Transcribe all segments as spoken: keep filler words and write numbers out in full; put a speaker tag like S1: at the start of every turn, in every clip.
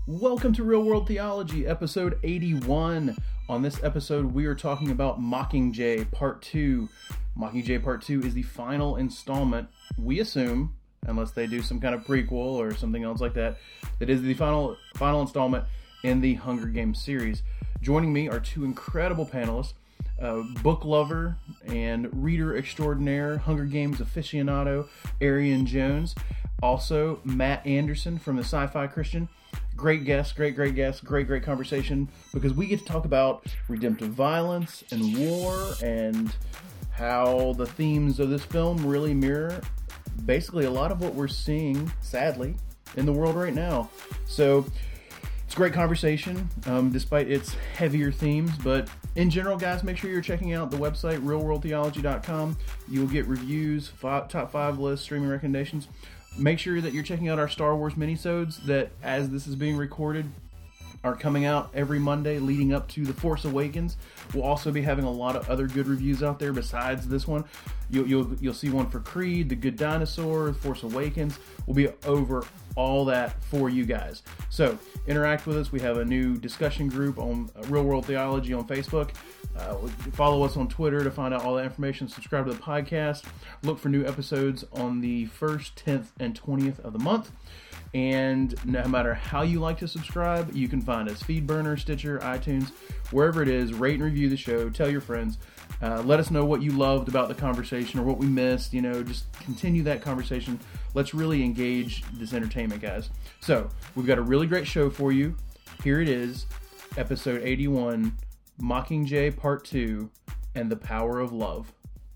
S1: Welcome to Real World Theology, episode eighty-one. On this episode, we are talking about Mockingjay Part two. Mockingjay Part two is the final installment, we assume, unless they do some kind of prequel or something else like that. It is the final final installment in the Hunger Games series. Joining me are two incredible panelists, uh, book lover and reader extraordinaire, Hunger Games aficionado, Arian Jones. Also, Matt Anderson from the Sci-Fi Christian. Great guest, great, great guest, great, great conversation, because we get to talk about redemptive violence and war and how the themes of this film really mirror basically a lot of what we're seeing, sadly, in the world right now. So it's a great conversation, um, despite its heavier themes. But in general, guys, make sure you're checking out the website, real world theology dot com. You'll get reviews, five, top five lists, streaming recommendations. Make sure that you're checking out our Star Wars minisodes that, as this is being recorded, are coming out every Monday leading up to The Force Awakens. We'll also be having a lot of other good reviews out there besides this one. You'll, you'll, you'll see one for Creed, The Good Dinosaur, The Force Awakens. We'll be over all that for you guys. So, interact with us. We have a new discussion group on Real World Theology on Facebook. Uh, follow us on Twitter to find out all that information. Subscribe to the podcast. Look for new episodes on the first, tenth, and twentieth of the month. And no matter how you like to subscribe, you can find us FeedBurner, Stitcher, iTunes, wherever it is. Rate and review the show. Tell your friends. Uh, let us know what you loved about the conversation or what we missed. You know, just continue that conversation. Let's really engage this entertainment, guys. So, we've got a really great show for you. Here it is, episode eighty-one, Mockingjay Part two, and the Power of Love.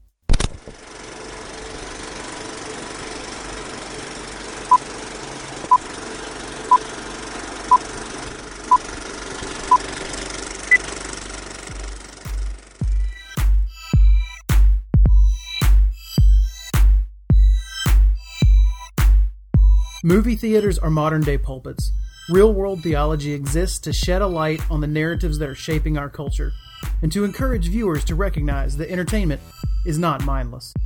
S2: Movie theaters are modern-day pulpits. Real-world theology exists to shed a light on the narratives that are shaping our culture, and to encourage viewers to recognize that entertainment is not mindless.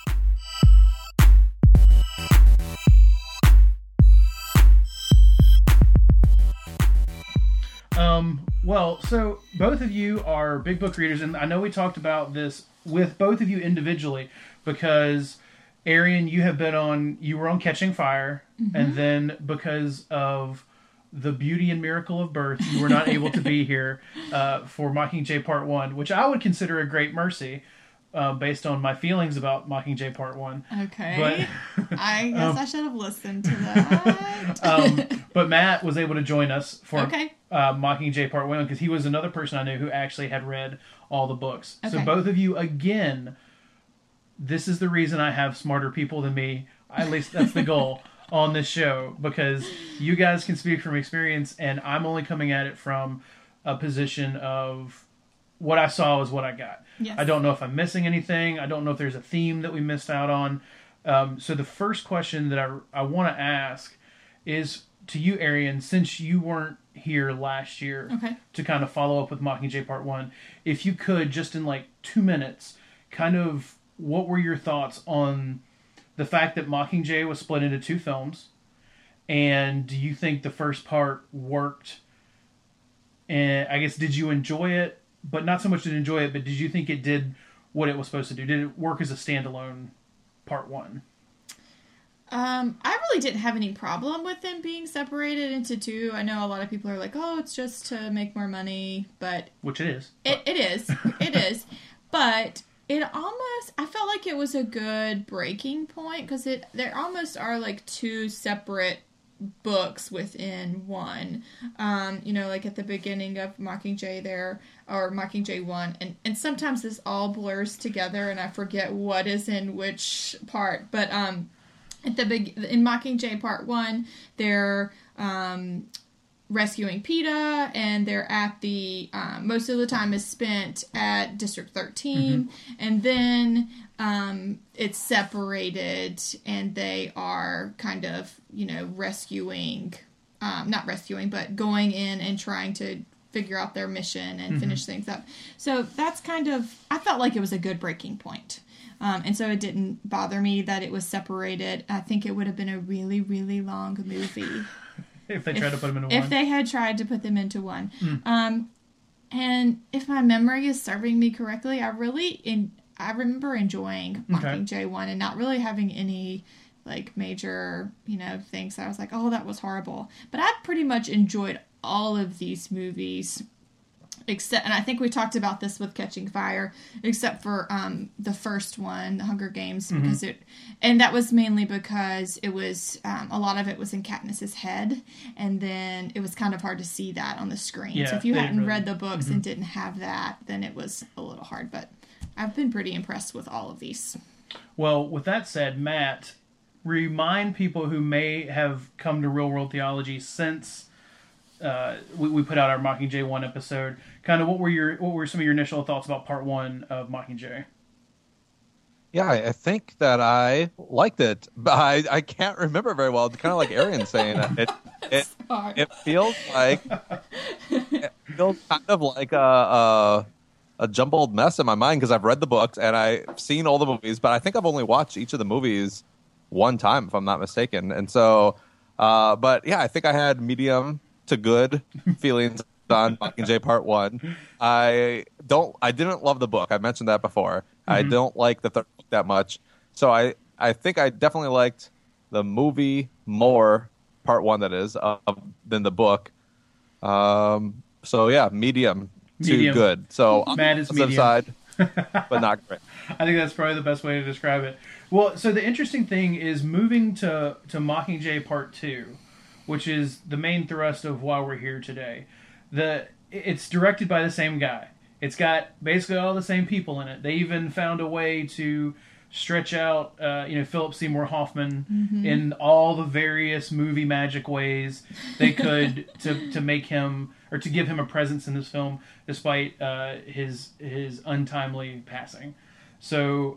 S1: Um, well, so both of you are big book readers, and I know we talked about this with both of you individually, because Arian, you have been on, you were on Catching Fire, mm-hmm. and then because of the beauty and miracle of birth, you were not able to be here uh, for Mockingjay Part one, which I would consider a great mercy, uh, based on my feelings about Mockingjay Part one.
S3: Okay. But, I guess um, I should have listened to that.
S1: um, but Matt was able to join us for
S3: okay.
S1: uh, Mockingjay Part one, because he was another person I knew who actually had read all the books.
S3: Okay.
S1: So both of you, again, this is the reason I have smarter people than me. At least that's the goal on this show, because you guys can speak from experience, and I'm only coming at it from a position of what I saw is what I got.
S3: Yes.
S1: I don't know if I'm missing anything. I don't know if there's a theme that we missed out on. Um, so the first question that I, I want to ask is to you, Arian, since you weren't here last year
S3: okay.
S1: to kind of follow up with Mockingjay Part one, if you could, just in like two minutes, kind of what were your thoughts on the fact that Mockingjay was split into two films? And do you think the first part worked? And I guess, did you enjoy it? But not so much did enjoy it, but did you think it did what it was supposed to do? Did it work as a standalone part one?
S3: Um, I really didn't have any problem with them being separated into two. I know a lot of people are like, oh, it's just to make more money, but...
S1: Which it is.
S3: It, it is. It is. But... It almost, I felt like it was a good breaking point, because it there almost are like two separate books within one. Um, you know, like at the beginning of Mockingjay there, or Mockingjay one, and, and sometimes this all blurs together and I forget what is in which part. But um, at the big in Mockingjay Part one, they're um, rescuing PETA, and they're at the, um, most of the time is spent at District thirteen, mm-hmm. and then um, it's separated, and they are kind of, you know, rescuing, um, not rescuing, but going in and trying to figure out their mission and mm-hmm. finish things up. So that's kind of, I felt like it was a good breaking point. Um, and so it didn't bother me that it was separated. I think it would have been a really, really long movie.
S1: if they tried to put them into
S3: if
S1: one.
S3: they had tried to put them into one.
S1: Mm.
S3: Um, and if my memory is serving me correctly, I really in I remember enjoying Mockingjay one and not really having any like major, you know, things that I was like, oh, that was horrible. But I pretty much enjoyed all of these movies. Except, and I think we talked about this with Catching Fire, except for um, the first one, The Hunger Games,
S1: Mm-hmm.
S3: because it, and that was mainly because it was um, a lot of it was in Katniss's head, and then it was kind of hard to see that on the screen.
S1: Yeah,
S3: so if you
S1: they
S3: hadn't
S1: really-
S3: read the books
S1: mm-hmm.
S3: and didn't have that, then it was a little hard. But I've been pretty impressed with all of these.
S1: Well, with that said, Matt, remind people who may have come to Real World Theology since uh, we, we put out our Mockingjay one episode. Kind of what were your what were some of your initial thoughts about part one of Mockingjay?
S4: Yeah, I I think that I liked it, but I, I can't remember very well. It's kind of like Arian saying it. It, it,
S3: Hard.
S4: it feels like it feels kind of like a a, a jumbled mess in my mind because I've read the books and I've seen all the movies, but I think I've only watched each of the movies one time, if I'm not mistaken. And so, uh, but yeah, I think I had medium to good feelings on Mockingjay Part One. I don't. I didn't love the book. I mentioned that before. Mm-hmm. I don't like the third book that much. So I, I think I definitely liked the movie more, Part One that is, uh, than the book. Um. So yeah, medium,
S1: Medium.
S4: to good. So
S1: Matt is
S4: on the
S1: medium.
S4: side, but not great.
S1: I think that's probably the best way to describe it. Well, so the interesting thing is moving to, to Mockingjay Part two, which is the main thrust of why we're here today. The It's directed by the same guy. It's got basically all the same people in it. They even found a way to stretch out, uh, you know, Philip Seymour Hoffman
S3: Mm-hmm.
S1: in all the various movie magic ways they could to, to make him, or to give him a presence in this film, despite uh, his his untimely passing. So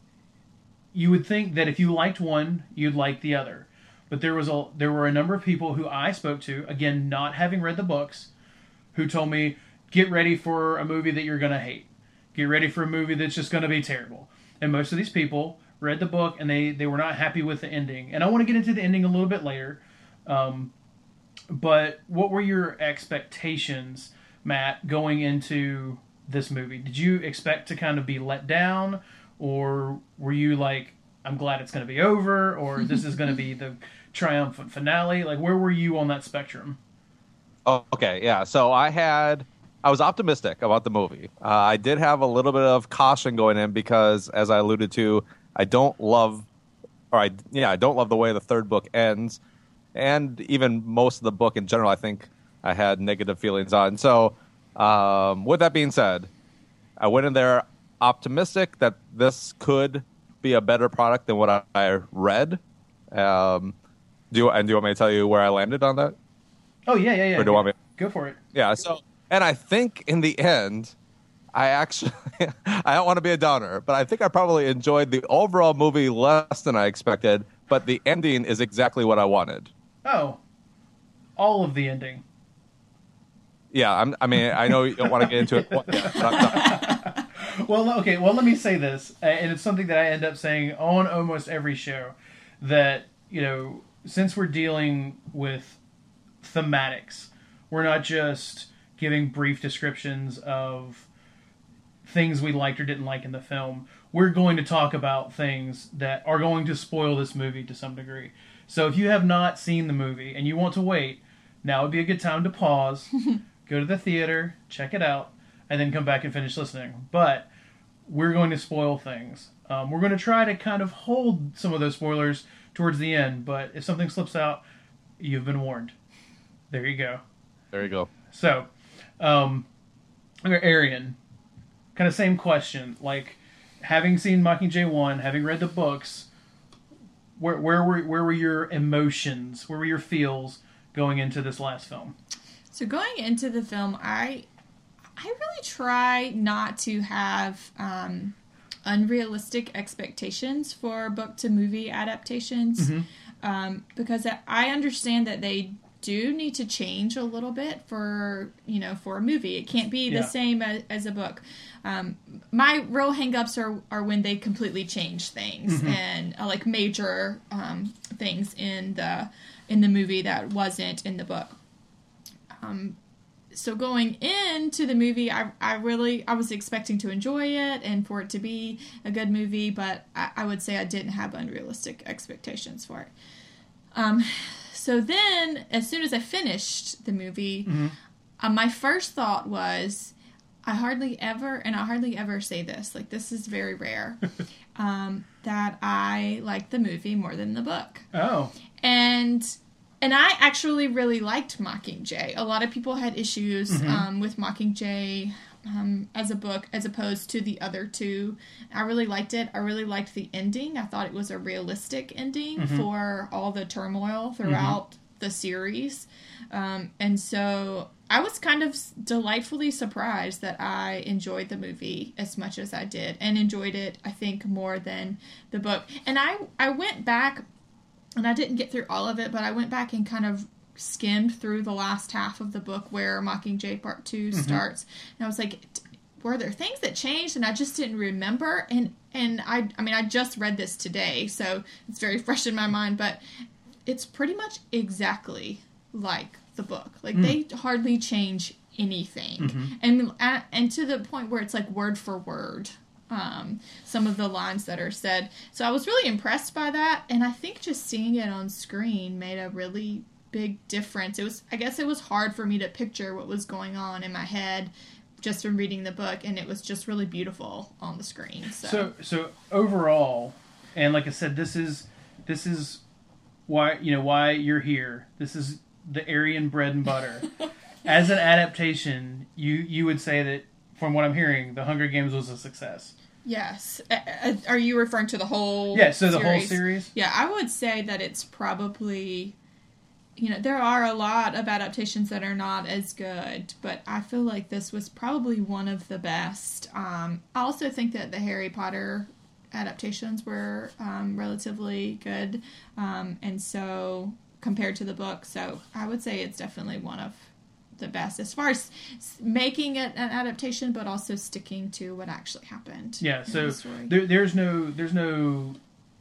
S1: you would think that if you liked one, you'd like the other. But there was a there were a number of people who I spoke to, again, not having read the books, who told me, get ready for a movie that you're going to hate. Get ready for a movie that's just going to be terrible. And most of these people read the book and they, they were not happy with the ending. And I want to get into the ending a little bit later. Um, but what were your expectations, Matt, going into this movie? Did you expect to kind of be let down? Or were you like, I'm glad it's going to be over? Or this is going to be the triumphant finale? Like, where were you on that spectrum?
S4: Oh, okay, yeah. So I had, I was optimistic about the movie. Uh, I did have a little bit of caution going in because, as I alluded to, I don't love, or I yeah, I don't love the way the third book ends, and even most of the book in general. I think I had negative feelings on. So, um, with that being said, I went in there optimistic that this could be a better product than what I, I read. Um, do you, and do you want me to tell you where I landed on that?
S1: Oh, yeah, yeah, yeah.
S4: Or do you want me?
S1: Go for it.
S4: Yeah. So, and I think in the end, I actually, I don't want to be a downer, but I think I probably enjoyed the overall movie less than I expected, but the ending is exactly what I wanted.
S1: Oh, all of the ending.
S4: Yeah. I'm, I mean, I know you don't want to get into it yet, but I'm
S1: Well, okay, well, let me say this, uh, and it's something that I end up saying on almost every show, that, you know, since we're dealing with thematics, we're not just giving brief descriptions of things we liked or didn't like in the film. We're going to talk about things that are going to spoil this movie to some degree. So if you have not seen the movie and you want to wait, now would be a good time to pause, go to the theater, check it out, and then come back and finish listening. But we're going to spoil things. Um, we're going to try to kind of hold some of those spoilers towards the end, but if something slips out, you've been warned. There you go.
S4: There you go.
S1: So, um, Arian, kind of same question. Like, having seen Mockingjay one, having read the books, where where were where were your emotions? Where were your feels going into this last film?
S3: So going into the film, I I really try not to have um, unrealistic expectations for book to movie adaptations,
S1: Mm-hmm.
S3: um, because I understand that they do need to change a little bit for, you know, for a movie. It can't be the
S2: Yeah.
S3: same as, as a book. Um, my real hangups are, are when they completely change things
S2: Mm-hmm.
S3: and uh, like major um, things in the in the movie that wasn't in the book. Um, so going into the movie, I, I really, I was expecting to enjoy it and for it to be a good movie, but I, I would say I didn't have unrealistic expectations for it. Um, so then, as soon as I finished the movie,
S2: Mm-hmm.
S3: uh, my first thought was, I hardly ever, and I hardly ever say this, like this is very rare, um, that I like the movie more than the book.
S2: Oh.
S3: And and I actually really liked Mockingjay. A lot of people had issues
S2: Mm-hmm.
S3: um, with Mockingjay um, as a book as opposed to the other two. I really liked it. I really liked the ending. I thought it was a realistic ending
S2: Mm-hmm.
S3: for all the turmoil throughout the series. Um, and so I was kind of delightfully surprised that I enjoyed the movie as much as I did and enjoyed it, I think, more than the book. And I, I went back, and I didn't get through all of it, but I went back and kind of skimmed through the last half of the book where Mockingjay Part two
S2: Mm-hmm.
S3: starts. And I was like, were there things that changed and I just didn't remember? And and I I mean, I just read this today, so it's very fresh in my mind, but it's pretty much exactly like the book. Like,
S2: Mm.
S3: they hardly change anything.
S2: Mm-hmm.
S3: And uh, and to the point where it's like word for word. Um, some of the lines that are said. So I was really impressed by that, and I think just seeing it on screen made a really big difference. It was, I guess it was hard for me to picture what was going on in my head just from reading the book, and it was just really beautiful on the screen. So,
S2: So, so overall, and like I said, this is this is why you know why you're here. This is the Aryan bread and butter. As an adaptation, you you would say that, from what I'm hearing, The Hunger Games was a success.
S3: yes. Uh, uh, are you referring to the whole
S2: Yeah, so the
S3: series?
S2: whole series.
S3: Yeah, I would say that it's probably, you know, there are a lot of adaptations that are not as good, but I feel like this was probably one of the best. Um, I also think that the Harry Potter adaptations were um, relatively good, um, and so compared to the book, so I would say it's definitely one of the best as far as making it an adaptation, but also sticking to what actually happened.
S2: Yeah,
S3: in
S2: so
S3: the story.
S2: there, there's no there's no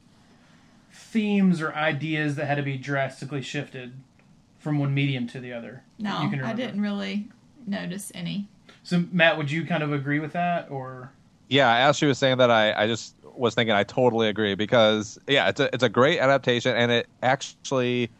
S2: themes or ideas that had to be drastically shifted from one medium to the other. that
S3: No,
S2: you can
S3: I
S2: remember.
S3: didn't really notice any.
S2: So Matt, would you kind of agree with that, or
S4: Yeah, as she was saying that, I, I just was thinking I totally agree because, yeah, it's a, it's a great adaptation, and it actually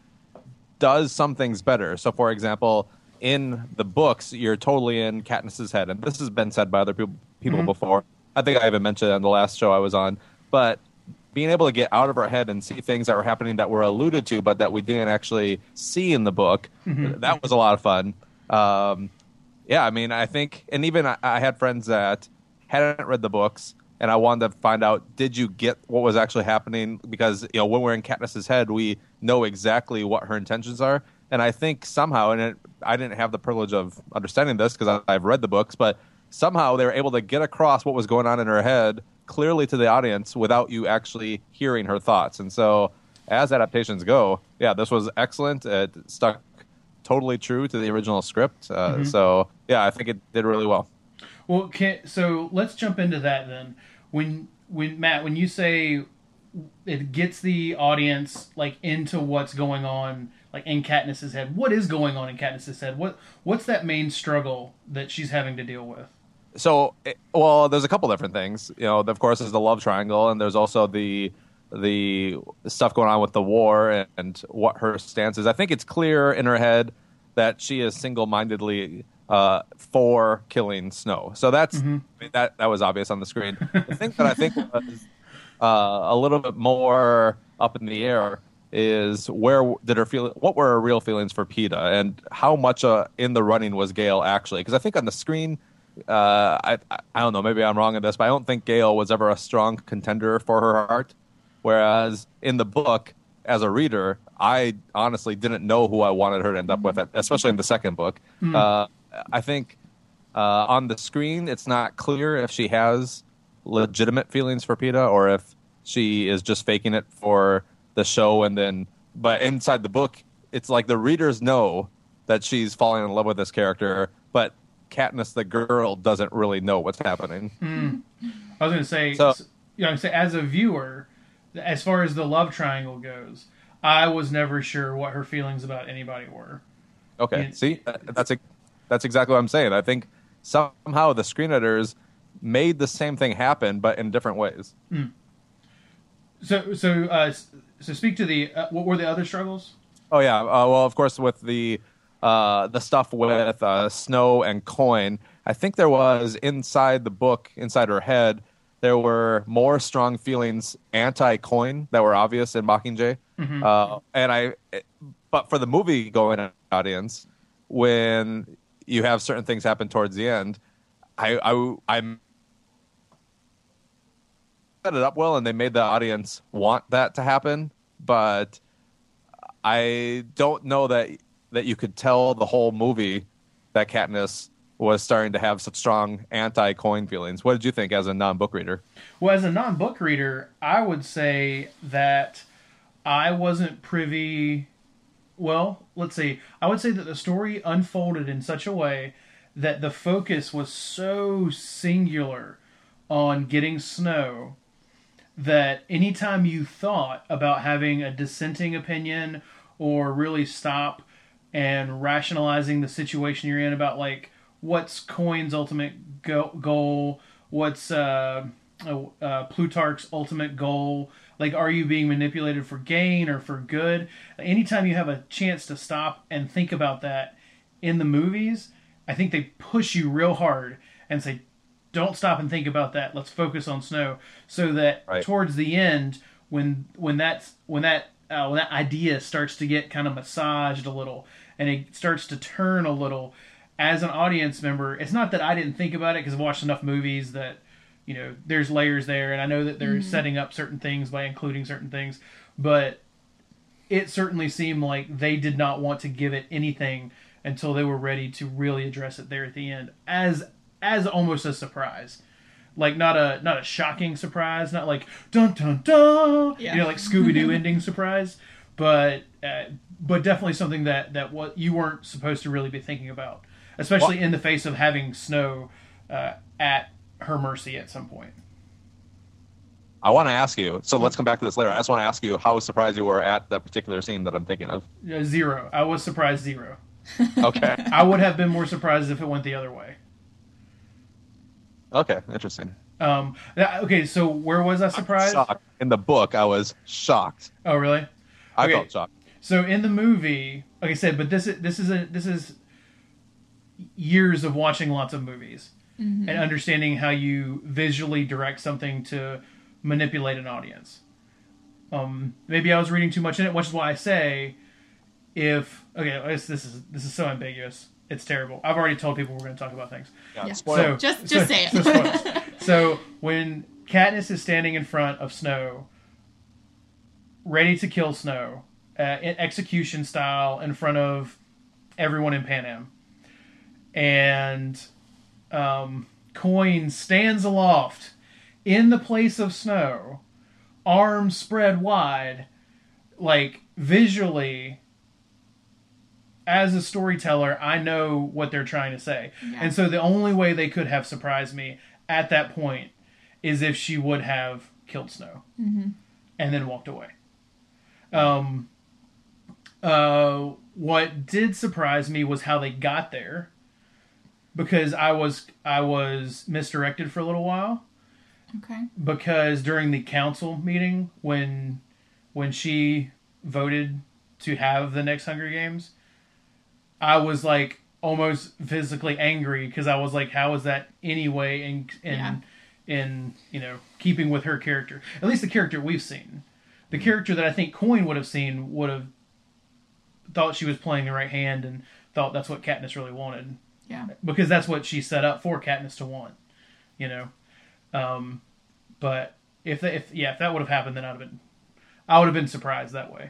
S4: does some things better. So, for example, in the books, you're totally in Katniss's head, and this has been said by other people, people
S2: Mhm.
S4: before. I think I even mentioned it on the last show I was on. But being able to get out of our head and see things that were happening that were alluded to, but that we didn't actually see in the book,
S2: Mhm.
S4: that was a lot of fun. Um, yeah, I mean, I think, and even I, I had friends that hadn't read the books, and I wanted to find out, did you get what was actually happening? Because, you know, when we're in Katniss's head, we know exactly what her intentions are. And I think somehow, and it, I didn't have the privilege of understanding this because I've read the books, but somehow they were able to get across what was going on in her head clearly to the audience without you actually hearing her thoughts. And so as adaptations go, yeah, this was excellent. It stuck totally true to the original script. Uh,
S2: Mhm.
S4: So, yeah, I think it did really well.
S2: well, can, so let's jump into that then. When when Matt, when you say it gets the audience like into what's going on, like in Katniss's head, what is going on in Katniss's head? What what's that main struggle that she's having to deal with?
S4: So, it- well, there's a couple different things. You know, of course, there's the love triangle, and there's also the the stuff going on with the war and, and what her stance is. I think it's clear in her head that she is single-mindedly uh, for killing Snow. So that's
S2: Mhm.
S4: I mean, that that was obvious on the screen. The thing that I think was uh, a little bit more up in the air is where did her feel? What were her real feelings for Peeta, and how much uh, in the running was Gale actually? Because I think on the screen. Uh, I I don't know. Maybe I'm wrong in this, but I don't think Gale was ever a strong contender for her heart. Whereas in the book, as a reader, I honestly didn't know who I wanted her to end up with, especially in the second book.
S2: Mm.
S4: Uh, I think uh, on the screen, it's not clear if she has legitimate feelings for Peeta or if she is just faking it for the show. And then, but inside the book, it's like the readers know that she's falling in love with this character, but Katniss the girl doesn't really know what's happening.
S2: Mm. I was going to say,
S4: so,
S2: you know, say as a viewer, as far as the love triangle goes, I was never sure what her feelings about anybody were.
S4: Okay,
S2: and,
S4: see, that's a, that's exactly what I'm saying. I think somehow the screenwriters made the same thing happen, but in different ways.
S2: Mm. So, so, uh, so speak to the. Uh, what were the other struggles?
S4: Oh yeah, uh, well, of course, with the uh, the stuff with uh, Snow and Coin, I think there was inside the book, inside her head, there were more strong feelings anti-Coin that were obvious in Mockingjay. Mm-hmm. Uh, and I, but for the movie going audience, when you have certain things happen towards the end, I, I, I'm set it up well, and they made the audience want that to happen. But I don't know that that you could tell the whole movie that Katniss was starting to have such strong anti-Coin feelings. What did you think as a non-book reader?
S2: Well, as a non-book reader, I would say that I wasn't privy. Well, let's see. I would say that the story unfolded in such a way that the focus was so singular on getting Snow that anytime you thought about having a dissenting opinion or really stop and rationalizing the situation you're in about, like, what's Coin's ultimate go- goal, what's uh, uh, Plutarch's ultimate goal, like, are you being manipulated for gain or for good? Anytime you have a chance to stop and think about that in the movies, I think they push you real hard and say, don't stop and think about that. Let's focus on Snow, so that
S4: right.
S2: towards the end, when when that's when that uh, when that idea starts to get kind of massaged a little and it starts to turn a little, as an audience member, it's not that I didn't think about it because I've watched enough movies that, you know, there's layers there, and I know that they're mm-hmm. setting up certain things by including certain things, but it certainly seemed like they did not want to give it anything until they were ready to really address it there at the end, as as almost a surprise. Like, not a not a shocking surprise, not like dun dun dun, yeah. you know, like Scooby-Doo ending surprise, but uh, but definitely something that that what you weren't supposed to really be thinking about, especially well, in the face of having Snow uh, at her mercy at some point.
S4: I want to ask you, so let's come back to this later. I just want to ask you how surprised you were at that particular scene that I'm thinking of.
S2: Uh, zero. I was surprised zero.
S4: Okay.
S2: I would have been more surprised if it went the other way.
S4: Okay, interesting.
S2: Um. That, okay, so where was I surprised?
S4: Shocked. In the book, I was shocked.
S2: Oh, really?
S4: I
S2: okay.
S4: felt shocked.
S2: So in the movie, like I said, but this is this is a this is years of watching lots of movies mm-hmm. and understanding how you visually direct something to manipulate an audience. Um, maybe I was reading too much in it, which is why I say, if okay, this, this is this is so ambiguous. It's terrible. I've already told people we're going to talk about things.
S4: Yeah,
S3: yeah.
S2: So
S3: just just
S2: so,
S3: say it.
S2: So, so when Katniss is standing in front of Snow, ready to kill Snow, uh, in execution style, in front of everyone in Panem, and um, Coin stands aloft in the place of Snow, arms spread wide, like visually. As a storyteller, I know what they're trying to say. Yeah. And so the only way they could have surprised me at that point is if she would have killed Snow mm-hmm. and then walked away. Um, uh, what did surprise me was how they got there, because I was I was misdirected for a little while.
S3: Okay.
S2: Because during the council meeting, when when she voted to have the next Hunger Games, I was like almost physically angry because I was like, how is that anyway in in yeah. in you know keeping with her character? At least the character we've seen. The character that I think Coin would have seen would have thought she was playing the right hand and thought that's what Katniss really wanted.
S3: Yeah.
S2: Because that's what she set up for Katniss to want. You know? Um, but if, the, if yeah, if that would have happened, then I'd have been I would have been surprised that way.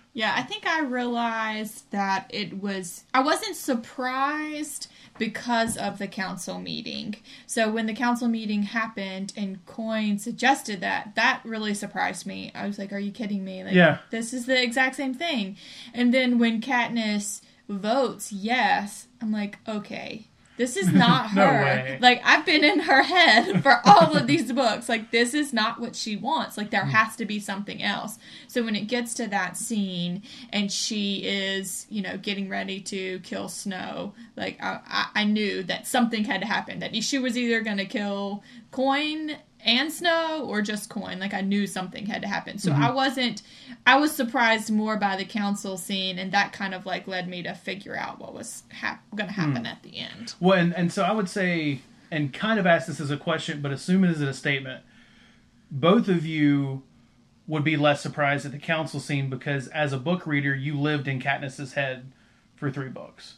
S3: Yeah, I think I realized that it was... I wasn't surprised because of the council meeting. So when the council meeting happened and Coin suggested that, that really surprised me. I was like, are you kidding me? Like,
S2: Yeah.
S3: This is the exact same thing. And then when Katniss votes yes, I'm like, okay... This is not
S2: No
S3: her.
S2: way.
S3: Like, I've been in her head for all of these books. Like, this is not what she wants. Like, there has to be something else. So when it gets to that scene and she is, you know, getting ready to kill Snow, like, I, I, I knew that something had to happen. That she was either going to kill Coin and Snow or just Coin. Like, I knew something had to happen. So
S2: Mm-hmm.
S3: I wasn't... I was surprised more by the council scene, and that kind of, like, led me to figure out what was hap- going to happen at the end.
S2: Well, and, and so I would say, and kind of ask this as a question, but assume it as a statement. Both of you would be less surprised at the council scene because as a book reader, you lived in Katniss's head for three books.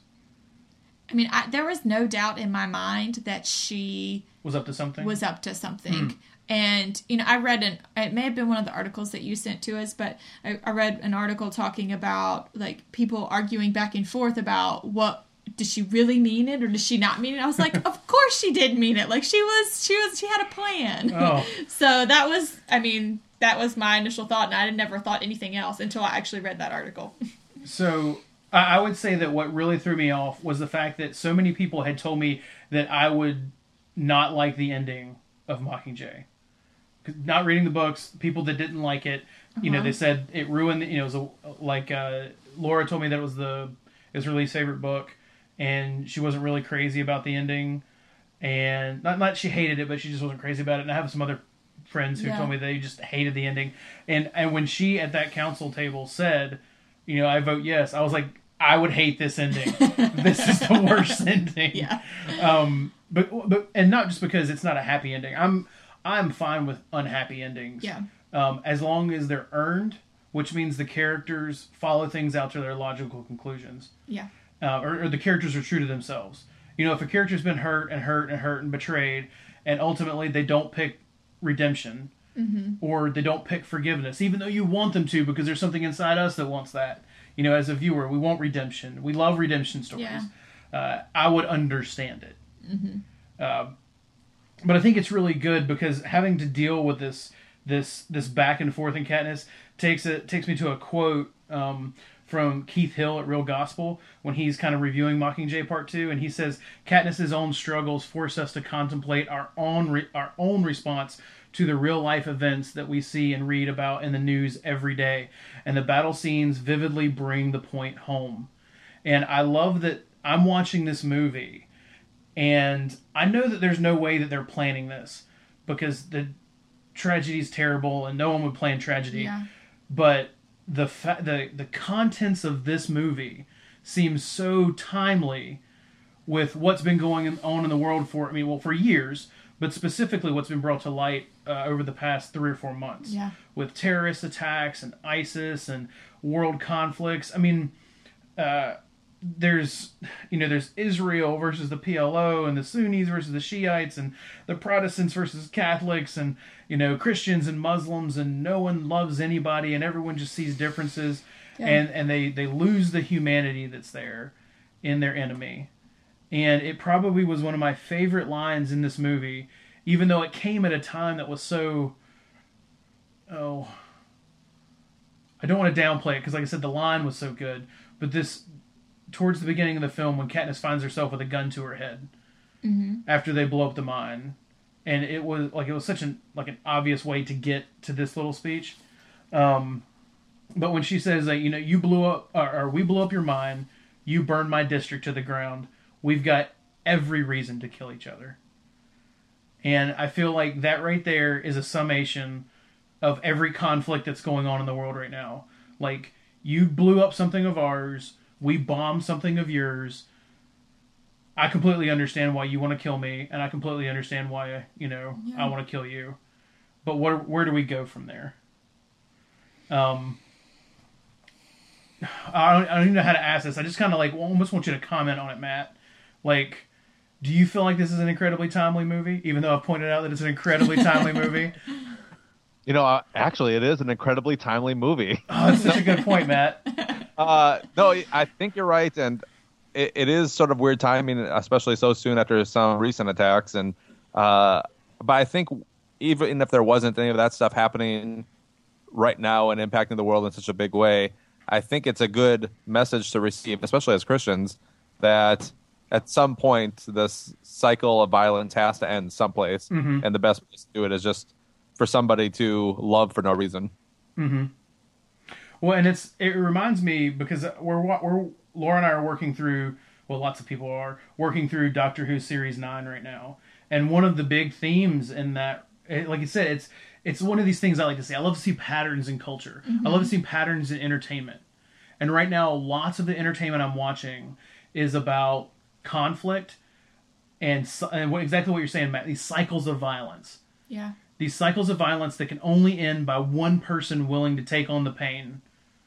S3: I mean, I, there was no doubt in my mind that she
S2: Was up to something?
S3: was up to something. And, you know, I read an, it may have been one of the articles that you sent to us, but I, I read an article talking about, like, people arguing back and forth about what, did she really mean it or did she not mean it? I was like, of course she did mean it. Like, she was, she was, she had a plan.
S2: Oh.
S3: So that was, I mean, that was my initial thought, and I had never thought anything else until I actually read that article.
S2: So I I would say that what really threw me off was the fact that so many people had told me that I would not like the ending of Mockingjay. 'Cause not reading the books, people that didn't like it, you know,
S3: Uh-huh.
S2: they said it ruined. You know, it was a, like uh, Laura told me that it was the it was her least favorite book, and she wasn't really crazy about the ending, and not not she hated it, but she just wasn't crazy about it. And I have some other friends who
S3: Yeah.
S2: told me they just hated the ending, and and when she at that council table said, you know, I vote yes, I was like, I would hate this ending. This is the worst ending.
S3: Yeah.
S2: Um, but but and not just because it's not a happy ending. I'm I'm fine with unhappy endings.
S3: Yeah.
S2: Um, as long as they're earned, which means the characters follow things out to their logical conclusions,
S3: Yeah.
S2: uh, or, or the characters are true to themselves. You know, if a character's been hurt and hurt and hurt and betrayed, and ultimately they don't pick redemption,
S3: Mm-hmm.
S2: or they don't pick forgiveness, even though you want them to, because there's something inside us that wants that. You know, as a viewer, we want redemption. We love redemption stories.
S3: Yeah.
S2: Uh, I would understand it.
S3: Mm-hmm.
S2: Uh, but I think it's really good because having to deal with this this this back and forth in Katniss takes it takes me to a quote um, from Keith Hill at Real Gospel when he's kind of reviewing Mockingjay Part Two, and he says Katniss's own struggles force us to contemplate our own re- our own response to the real life events that we see and read about in the news every day, and the battle scenes vividly bring the point home. And I love that I'm watching this movie. And I know that there's no way that they're planning this because the tragedy is terrible and no one would plan tragedy.
S3: Yeah.
S2: But the fa- the the contents of this movie seems so timely with what's been going on in the world for I mean, well, for years, but specifically what's been brought to light uh, over the past three or four months
S3: Yeah.
S2: with terrorist attacks and ISIS and world conflicts. I mean. Uh, There's, you know, there's Israel versus the P L O and the Sunnis versus the Shiites and the Protestants versus Catholics and, you know, Christians and Muslims, and no one loves anybody and everyone just sees differences
S3: Yeah.
S2: and, and they, they lose the humanity that's there in their enemy. And it probably was one of my favorite lines in this movie, even though it came at a time that was so, oh, I don't want to downplay it because, like I said, the line was so good, but this, towards the beginning of the film when Katniss finds herself with a gun to her head
S3: Mm-hmm.
S2: after they blow up the mine, and it was like it was such an like an obvious way to get to this little speech. Um, but when she says that, you know, you blew up or, or we blew up your mine, you burned my district to the ground. We've got every reason to kill each other. And I feel like that right there is a summation of every conflict that's going on in the world right now. Like, you blew up something of ours. We bombed something of yours. I completely understand why you want to kill me, and I completely understand why, you know,
S3: Yeah.
S2: I want to kill you. But where where do we go from there? Um, I don't, I don't even know how to ask this. I just kind of like well, almost want you to comment on it, Matt. Like, do you feel like this is an incredibly timely movie, even though I've pointed out that it's an incredibly timely movie?
S4: You know, uh, actually, it is an incredibly timely movie.
S1: Oh, that's such a good point, Matt.
S4: Uh, no, I think you're right, and it, it is sort of weird timing, especially so soon after some recent attacks. And uh, but I think even if there wasn't any of that stuff happening right now and impacting the world in such a big way, I think it's a good message to receive, especially as Christians, that at some point this cycle of violence has to end someplace,
S1: mm-hmm.
S4: and the best place to do it is just for somebody to love for no reason.
S1: Mm-hmm. Well, and it's it reminds me because we're we're Laura and I are working through well, lots of people are working through Doctor Who series nine right now, and one of the big themes in that, like you said, it's it's one of these things I like to say. I love to see patterns in culture. Mm-hmm. I love to see patterns in entertainment, and right now, lots of the entertainment I'm watching is about conflict and and what, exactly what you're saying, Matt. These cycles of violence.
S3: Yeah. These
S1: cycles of violence that can only end by one person willing to take on the pain,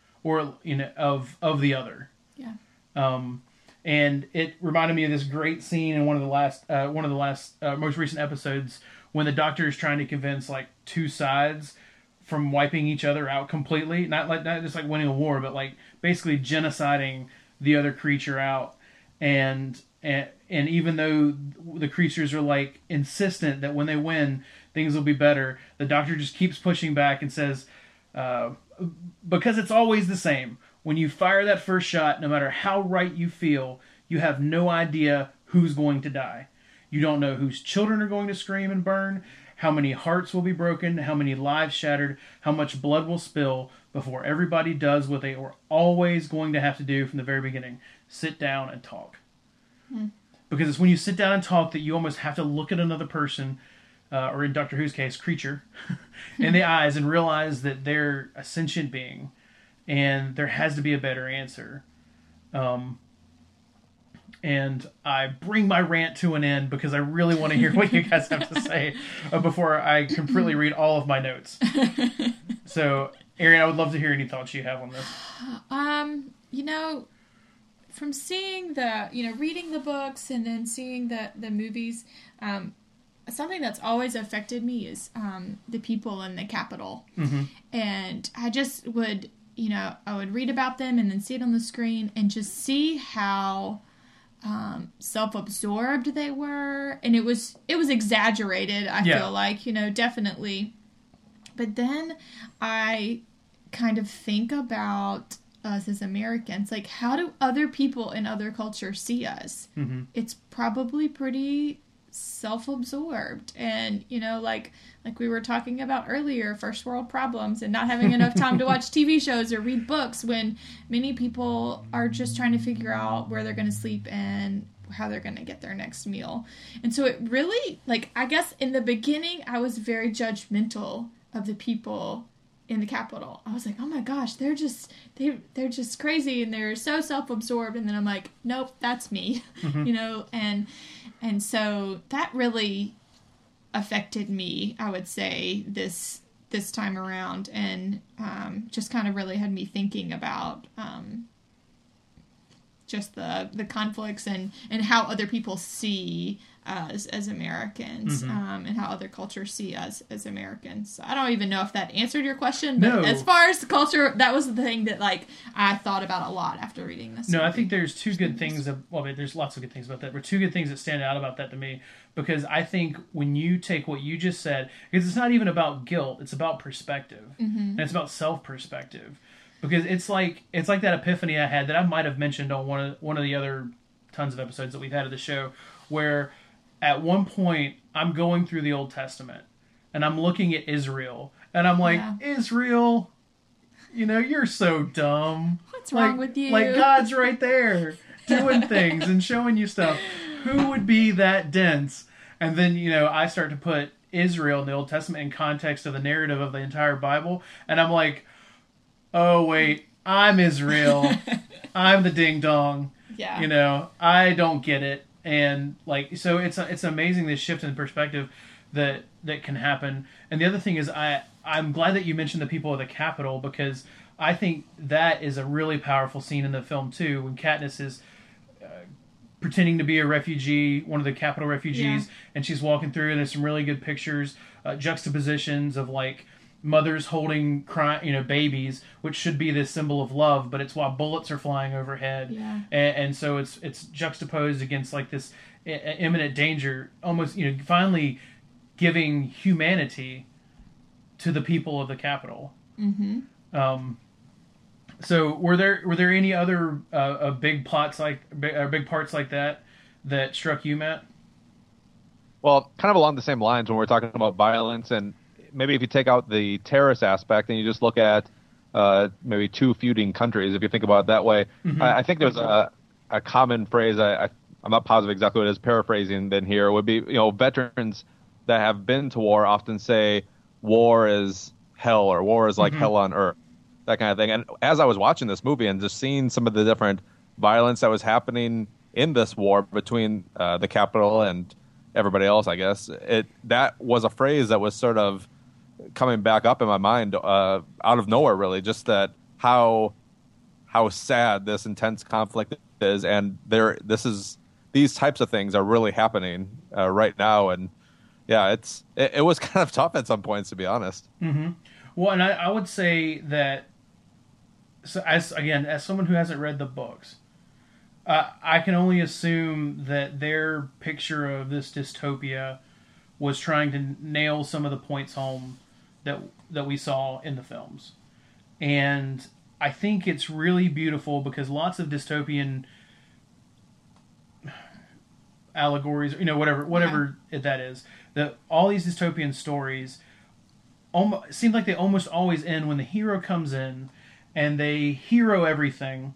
S1: or you know, of of the other.
S3: Yeah.
S1: Um, and it reminded me of this great scene in one of the last, uh, one of the last, uh, most recent episodes when the Doctor is trying to convince like two sides from wiping each other out completely. Not like not just like winning a war, but like basically genociding the other creature out. And and and even though the creatures are like insistent that when they win things will be better, the Doctor just keeps pushing back and says, uh, because it's always the same. When you fire that first shot, no matter how right you feel, you have no idea who's going to die. You don't know whose children are going to scream and burn, how many hearts will be broken, how many lives shattered, how much blood will spill before everybody does what they were always going to have to do from the very beginning. Sit down and talk. Hmm. Because it's when you sit down and talk that you almost have to look at another person, uh, or in Doctor Who's case, creature, in the eyes and realize that they're a sentient being. And there has to be a better answer. Um, and I bring my rant to an end because I really want to hear what you guys have to say uh, before I completely read all of my notes. So, Arian, I would love to hear any thoughts you have on this.
S3: Um, you know, from seeing the, you know, reading the books and then seeing the, the movies, um, something that's always affected me is um, the people in the Capitol. Mm-hmm. And I just would... you know, I would read about them and then see it on the screen and just see how um, self-absorbed they were. And it was it was exaggerated, I yeah. feel like, you know, definitely. But then I kind of think about us as Americans. Like, how do other people in other cultures see us? Mm-hmm. It's probably pretty self-absorbed. And, you know, like... Like we were talking about earlier, first world problems and not having enough time to watch T V shows or read books when many people are just trying to figure out where they're going to sleep and how they're going to get their next meal. And so it really, like, I guess in the beginning, I was very judgmental of the people in the Capitol. I was like, oh my gosh, they're just, they, they're just crazy and they're so self-absorbed. And then I'm like, nope, that's me, mm-hmm. you know? And, and so that really affected me, I would say, this this time around, and um, just kind of really had me thinking about um, just the the conflicts and, and how other people see us as Americans, mm-hmm. um, and how other cultures see us as Americans. So I don't even know if that answered your question, but no. As far as the culture, that was the thing that like I thought about a lot after reading this.
S1: No, movie. I think there's two good things. Of, well, there's lots of good things about that, but two good things that stand out about that to me. Because I think when you take what you just said, because it's not even about guilt, it's about perspective, mm-hmm. and it's about self-perspective. Because it's like it's like that epiphany I had that I might have mentioned on one of one of the other tons of episodes that we've had of the show, where at one point I'm going through the Old Testament and I'm looking at Israel and I'm like, yeah. Israel, you know, you're so dumb.
S3: What's
S1: like,
S3: wrong with you?
S1: Like God's right there doing things and showing you stuff. Who would be that dense? And then, you know, I start to put Israel in the Old Testament in context of the narrative of the entire Bible. And I'm like, oh, wait, I'm Israel. I'm the ding dong.
S3: Yeah.
S1: You know, I don't get it. And, like, so it's it's amazing this shift in perspective that that can happen. And the other thing is I, I'm glad that you mentioned the people of the Capitol, because I think that is a really powerful scene in the film, too, when Katniss is pretending to be a refugee, one of the Capitol refugees, yeah. and she's walking through, and there's some really good pictures, uh, juxtapositions of like
S2: mothers holding cry, you know, babies, which should be this symbol of love, but it's while bullets are flying overhead,
S3: Yeah.
S2: and, and so it's it's juxtaposed against like this i- imminent danger, almost, you know, finally giving humanity to the people of the capital.
S3: Mm-hmm.
S2: Um, so were there were there any other uh, uh, big plots like big, uh, big parts like that that struck you, Matt?
S4: Well, kind of along the same lines when we're talking about violence, and maybe if you take out the terrorist aspect and you just look at uh, maybe two feuding countries, if you think about it that way,
S2: Mm-hmm.
S4: I, I think there's a, a common phrase, I, I, I'm not positive exactly what it is, paraphrasing then here, would be, you know, veterans that have been to war often say war is hell or war is like
S2: Mm-hmm.
S4: hell on earth, that kind of thing. And as I was watching this movie and just seeing some of the different violence that was happening in this war between uh, the capital and everybody else, I guess, it that was a phrase that was sort of coming back up in my mind uh, out of nowhere, really, just that how how sad this intense conflict is, and there this is these types of things are really happening uh, right now, and yeah, it's it, it was kind of tough at some points, to be honest.
S2: Mm-hmm. Well, and I, I would say that, so as again, as someone who hasn't read the books, uh, I can only assume that their picture of this dystopia was trying to nail some of the points home that that we saw in the films, and I think it's really beautiful because lots of dystopian allegories, you know, whatever whatever it, that is, that all these dystopian stories almost seem like they almost always end when the hero comes in and they hero everything,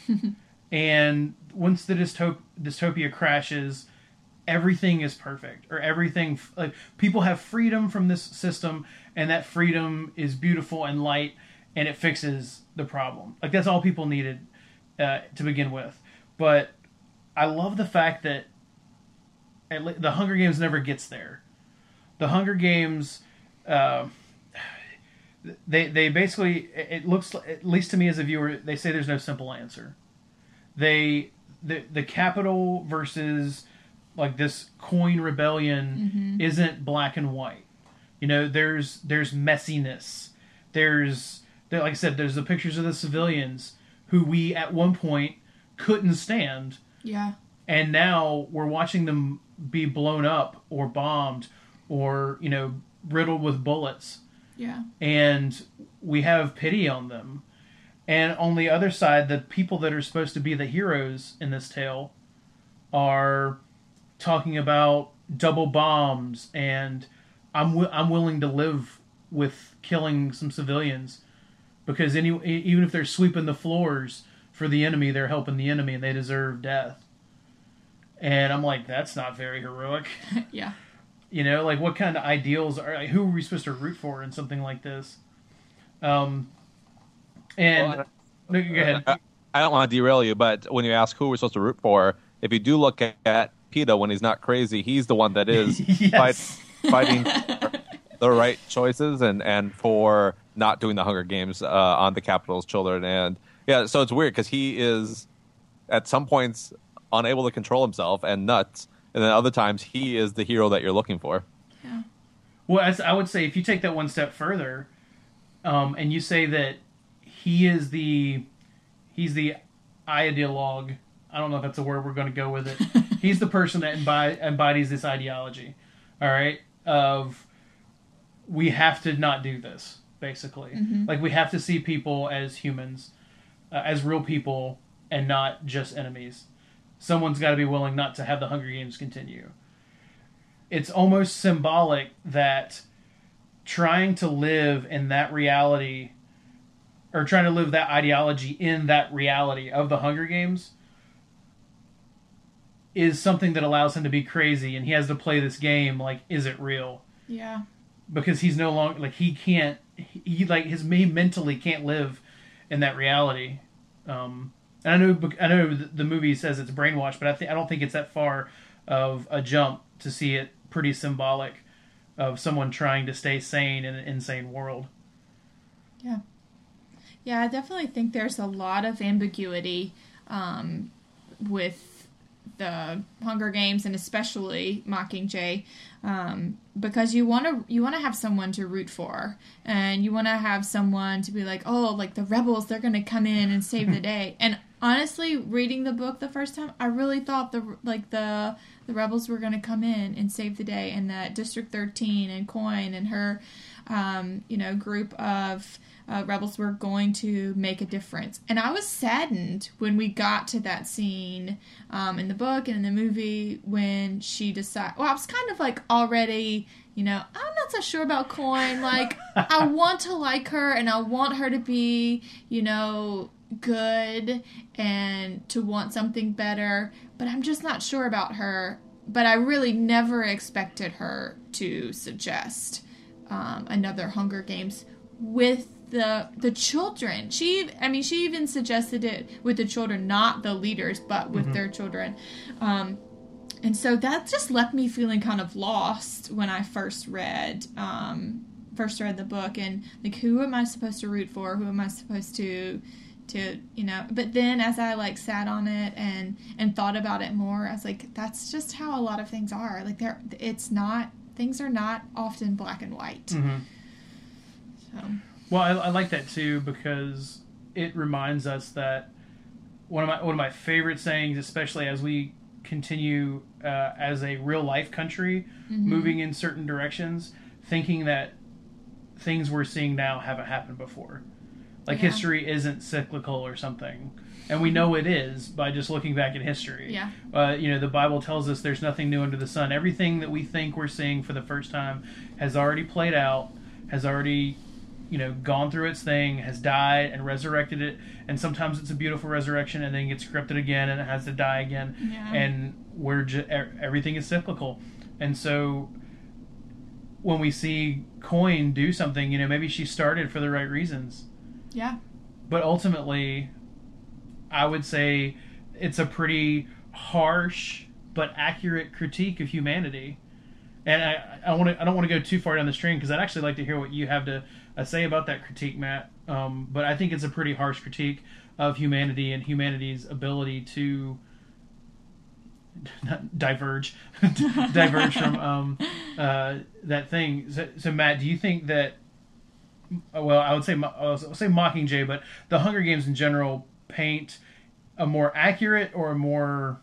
S2: and once the dystop- dystopia crashes, everything is perfect, or everything, like, people have freedom from this system, and that freedom is beautiful and light, and it fixes the problem. Like, that's all people needed uh, to begin with. But I love the fact that at le- the Hunger Games never gets there. The Hunger Games, uh, they they basically, it looks, at least to me as a viewer, they say there's no simple answer. They the the capital versus like this coin rebellion
S3: Mm-hmm.
S2: isn't black and white. You know, there's there's messiness. There's there, like I said, there's the pictures of the civilians who we at one point couldn't stand,
S3: Yeah.
S2: and now we're watching them be blown up or bombed or, you know, riddled with bullets,
S3: Yeah.
S2: and we have pity on them. And on the other side, the people that are supposed to be the heroes in this tale are talking about double bombs, and I'm wi- I'm willing to live with killing some civilians, because any even if they're sweeping the floors for the enemy, they're helping the enemy and they deserve death. And I'm like, that's not very heroic.
S3: Yeah.
S2: You know, like, what kind of ideals are, like, who are we supposed to root for in something like this? Um, and
S4: Well,
S2: no, go ahead.
S4: I, I don't want to derail you, but when you ask who we're supposed to root for, if you do look at, at PETA when he's not crazy, he's the one that is
S2: Yes.
S4: fight, fighting for the right choices and, and for not doing the Hunger Games uh, on the Capitol's children. And yeah, so it's weird because he is at some points unable to control himself and nuts, and then other times he is the hero that you're looking for.
S3: Yeah.
S2: Well, as I would say, if you take that one step further, um, and you say that he is the he's the ideologue. I don't know if that's a word we're going to go with it. He's the person that imbi- embodies this ideology. All right, of we have to not do this. Basically,
S3: Mm-hmm.
S2: like, we have to see people as humans, uh, as real people, and not just enemies. Someone's got to be willing not to have the Hunger Games continue. It's almost symbolic that trying to live in that reality, or trying to live that ideology in that reality of the Hunger Games, is something that allows him to be crazy, and he has to play this game like, is it real?
S3: Yeah.
S2: Because he's no longer, like, he can't, he, like, his he mentally can't live in that reality. Um, and I know, I know the movie says it's brainwashed, but I think I don't think it's that far of a jump to see it pretty symbolic of someone trying to stay sane in an insane world.
S3: Yeah. Yeah, I definitely think there's a lot of ambiguity um, with the Hunger Games and especially Mockingjay, um, because you want to you want to have someone to root for, and you want to have someone to be like, oh, like the rebels, they're going to come in and save the day. And honestly, reading the book the first time, I really thought the like the the rebels were going to come in and save the day, and that District thirteen and Coin and her, um, you know, group of Uh, rebels were going to make a difference. And I was saddened when we got to that scene um, in the book and in the movie when she decided, well, I was kind of like already, you know, I'm not so sure about Coin. Like, I want to like her and I want her to be, you know, good and to want something better, but I'm just not sure about her. But I really never expected her to suggest um, another Hunger Games with the the children. She, I mean, she even suggested it with the children, not the leaders, but with mm-hmm. their children. Um, and so that just left me feeling kind of lost when I first read um, first read the book, and like, who am I supposed to root for? Who am I supposed to to you know? But then as I like sat on it and and thought about it more, I was like, that's just how a lot of things are. Like, they're it's not things are not often black and white.
S2: Mm-hmm.
S3: So.
S2: Well, I, I like that too, because it reminds us that one of my one of my favorite sayings, especially as we continue uh, as a real life country, mm-hmm. moving in certain directions, thinking that things we're seeing now haven't happened before. Like, yeah. history isn't cyclical or something, and we know it is by just looking back at history.
S3: Yeah.
S2: Uh, you know, the Bible tells us there's nothing new under the sun. Everything that we think we're seeing for the first time has already played out, has already, you know, gone through its thing, has died and resurrected it, and sometimes it's a beautiful resurrection and then gets corrupted again and it has to die again.
S3: Yeah.
S2: And we're just, everything is cyclical. And so when we see Coin do something, you know, maybe she started for the right reasons.
S3: Yeah.
S2: But ultimately, I would say it's a pretty harsh but accurate critique of humanity. And I, I want to. I don't want to go too far down the stream, because I'd actually like to hear what you have to uh, say about that critique, Matt. Um, but I think it's a pretty harsh critique of humanity and humanity's ability to not diverge, diverge from um, uh, that thing. So, so, Matt, do you think that? Well, I would say I would say Mockingjay, but the Hunger Games in general paint a more accurate or a more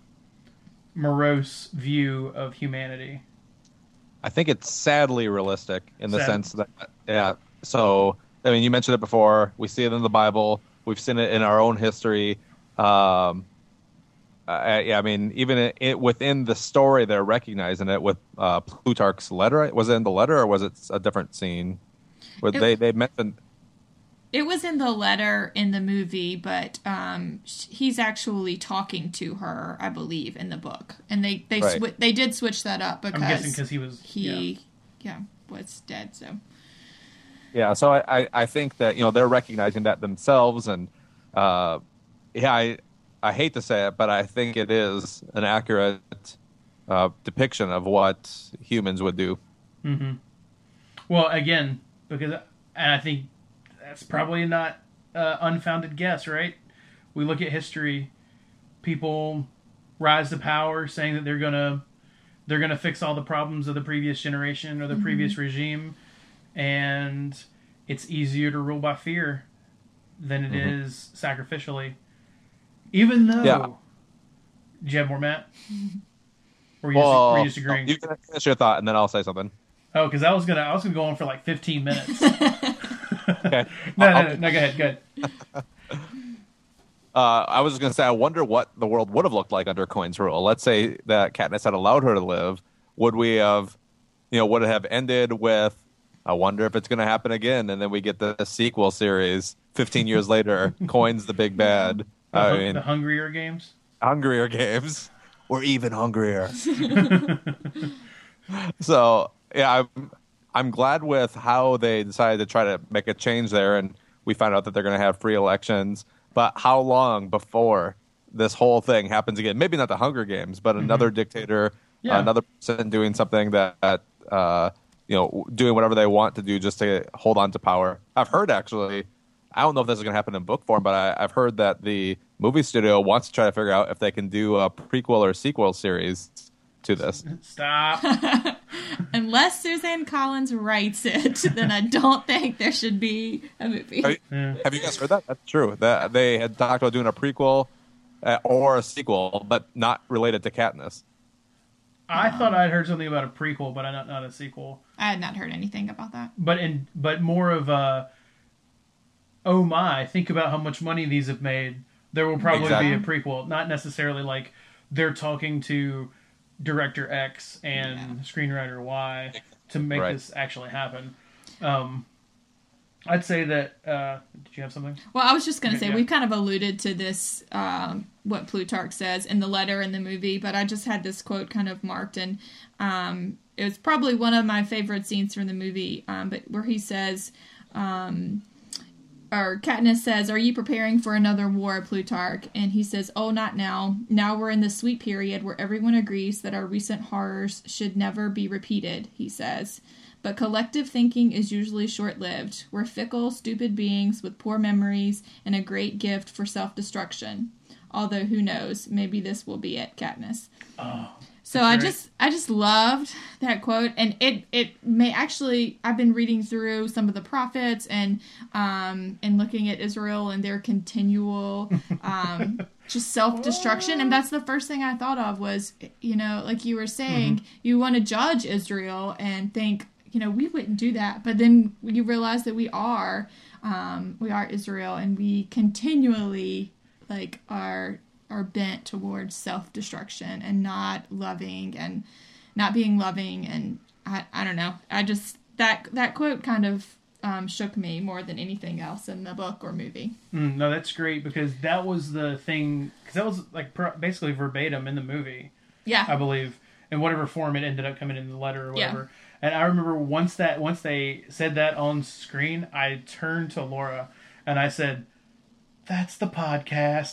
S2: morose view of humanity?
S4: I think it's sadly realistic in the
S2: Sad.
S4: sense that, yeah. So, I mean, you mentioned it before. We see it in the Bible. We've seen it in our own history. Um, uh, yeah, I mean, even it, it, within the story, they're recognizing it with uh, Plutarch's letter. Was it in the letter, or was it a different scene? Where
S3: it,
S4: they they mentioned.
S3: It was in the letter in the movie, but um, he's actually talking to her, I believe, in the book, and they they
S4: right.
S3: swi- they did switch that up because
S2: I'm guessing because he was
S3: he
S2: yeah.
S3: yeah was dead. So
S4: yeah, so I, I, I think that, you know, they're recognizing that themselves, and uh, yeah, I I hate to say it, but I think it is an accurate uh, depiction of what humans would do.
S2: Mm-hmm. Well, again, because and I think. That's probably not uh, unfounded guess, right? We look at history, people rise to power saying that they're gonna they're gonna fix all the problems of the previous generation or the mm-hmm. previous regime, and it's easier to rule by fear than it mm-hmm. is sacrificially. Even though,
S4: yeah.
S2: do you have more, Matt? Or were you,
S4: well,
S2: just, were you just agreeing?
S4: You can finish your thought, and then I'll say something.
S2: Oh, because I was gonna I was gonna go on for like fifteen minutes.
S4: Okay.
S2: no, no, no, no, go ahead, go ahead.
S4: Uh, I was just going to say, I wonder what the world would have looked like under Coin's rule. Let's say that Katniss had allowed her to live. Would we have, you know, would it have ended with, I wonder if it's going to happen again, and then we get the, the sequel series fifteen years later, Coin's the big bad.
S2: The,
S4: I
S2: hung-
S4: mean,
S2: the Hungrier Games?
S4: Hungrier Games. We're even hungrier. So, yeah, I'm, I'm glad with how they decided to try to make a change there, and we found out that they're going to have free elections. But how long before this whole thing happens again? Maybe not the Hunger Games, but another mm-hmm. dictator,
S2: yeah.
S4: another person doing something that, uh, you know, doing whatever they want to do just to hold on to power. I've heard, actually, I don't know if this is going to happen in book form, but I, I've heard that the movie studio wants to try to figure out if they can do a prequel or sequel series to this.
S1: Stop.
S3: Unless Suzanne Collins writes it, then I don't think there should be a movie.
S4: Have you, have you guys heard that? That's true. That they had talked about doing a prequel uh, or a sequel, but not related to Katniss.
S1: I thought I'd heard something about a prequel, but I not not a sequel.
S3: I had not heard anything about that.
S1: But in but more of a, oh my, think about how much money these have made. There will probably
S4: Exactly.
S1: be a prequel, not necessarily like they're talking to director X and
S3: Yeah.
S1: screenwriter Y to make
S4: Right.
S1: this actually happen. Um, I'd say that. Uh, did you have something?
S3: Well, I was just going to say,
S1: Yeah.
S3: we've kind of alluded to this, um, what Plutarch says in the letter in the movie, but I just had this quote kind of marked, and um, it was probably one of my favorite scenes from the movie, um, but where he says, um, or Katniss says, "Are you preparing for another war, Plutarch?" And he says, "Oh, not now. Now we're in the sweet period where everyone agrees that our recent horrors should never be repeated," he says. "But collective thinking is usually short-lived. We're fickle, stupid beings with poor memories and a great gift for self-destruction. Although, who knows, maybe this will be it, Katniss."
S1: Oh,
S3: So I
S1: right.
S3: just I just loved that quote, and it it may actually, I've been reading through some of the prophets and um and looking at Israel and their continual um just self-destruction, and that's the first thing I thought of was, you know, like you were saying,
S1: Mm-hmm.
S3: you want to judge Israel and think, you know, we wouldn't do that, but then you realize that we are um we are Israel, and we continually like are are bent towards self-destruction and not loving and not being loving. And I, I don't know. I just, that, that quote kind of um, shook me more than anything else in the book or movie.
S1: Mm, no, that's great because that was the thing. Because that was like pro- basically verbatim in the movie, I
S3: Yeah.
S1: believe, in whatever form it ended up coming in the letter or
S3: Yeah.
S1: whatever. And I remember once that once they said that on screen, I turned to Laura and I said, "That's the podcast."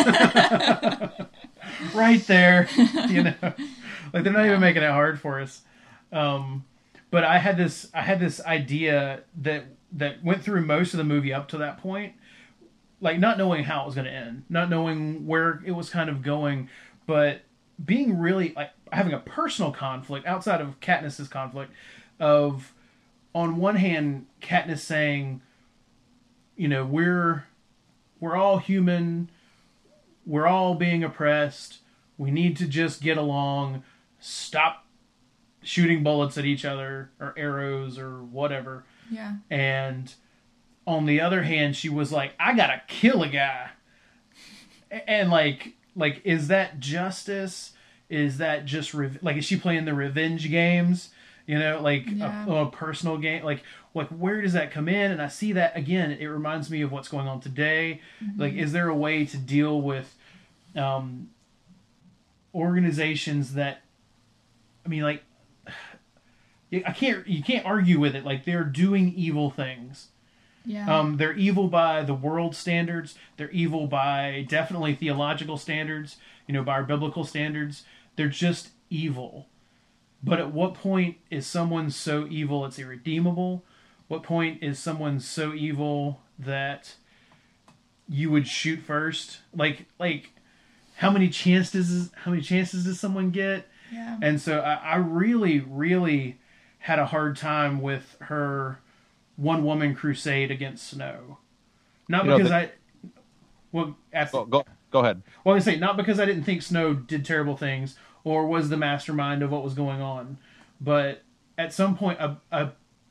S1: Right there, you know, like they're not even making it hard for us. Um, but I had this, I had this idea that that went through most of the movie up to that point, like not knowing how it was going to end, not knowing where it was kind of going, but being really like having a personal conflict outside of Katniss's conflict of, on one hand, Katniss saying, you know, we're we're all human. We're all being oppressed. We need to just get along. Stop shooting bullets at each other or arrows or whatever.
S3: Yeah.
S1: And on the other hand, she was like, I gotta kill a guy. And like, like, is that justice? Is that just, rev- like, is she playing the revenge games? You know, like
S3: Yeah.
S1: a, a personal game? Like, like, where does that come in? And I see that, again, it reminds me of what's going on today.
S3: Mm-hmm.
S1: Like, is there a way to deal with um, organizations that, I mean, like, I can't, you can't argue with it. Like, they're doing evil things.
S3: Yeah.
S1: Um, they're evil by the world standards. They're evil by definitely theological standards, you know, by our biblical standards. They're just evil. But at what point is someone so evil it's irredeemable? What point is someone so evil that you would shoot first? Like, like, how many chances? How many chances does someone get?
S3: yeah.
S1: And so I, I really, really had a hard time with her one woman crusade against Snow. Not
S4: You know,
S1: because
S4: the-
S1: I, well, at,
S4: Go, go, go ahead.
S1: well, I say not because I didn't think Snow did terrible things or was the mastermind of what was going on, but at some point, a, a,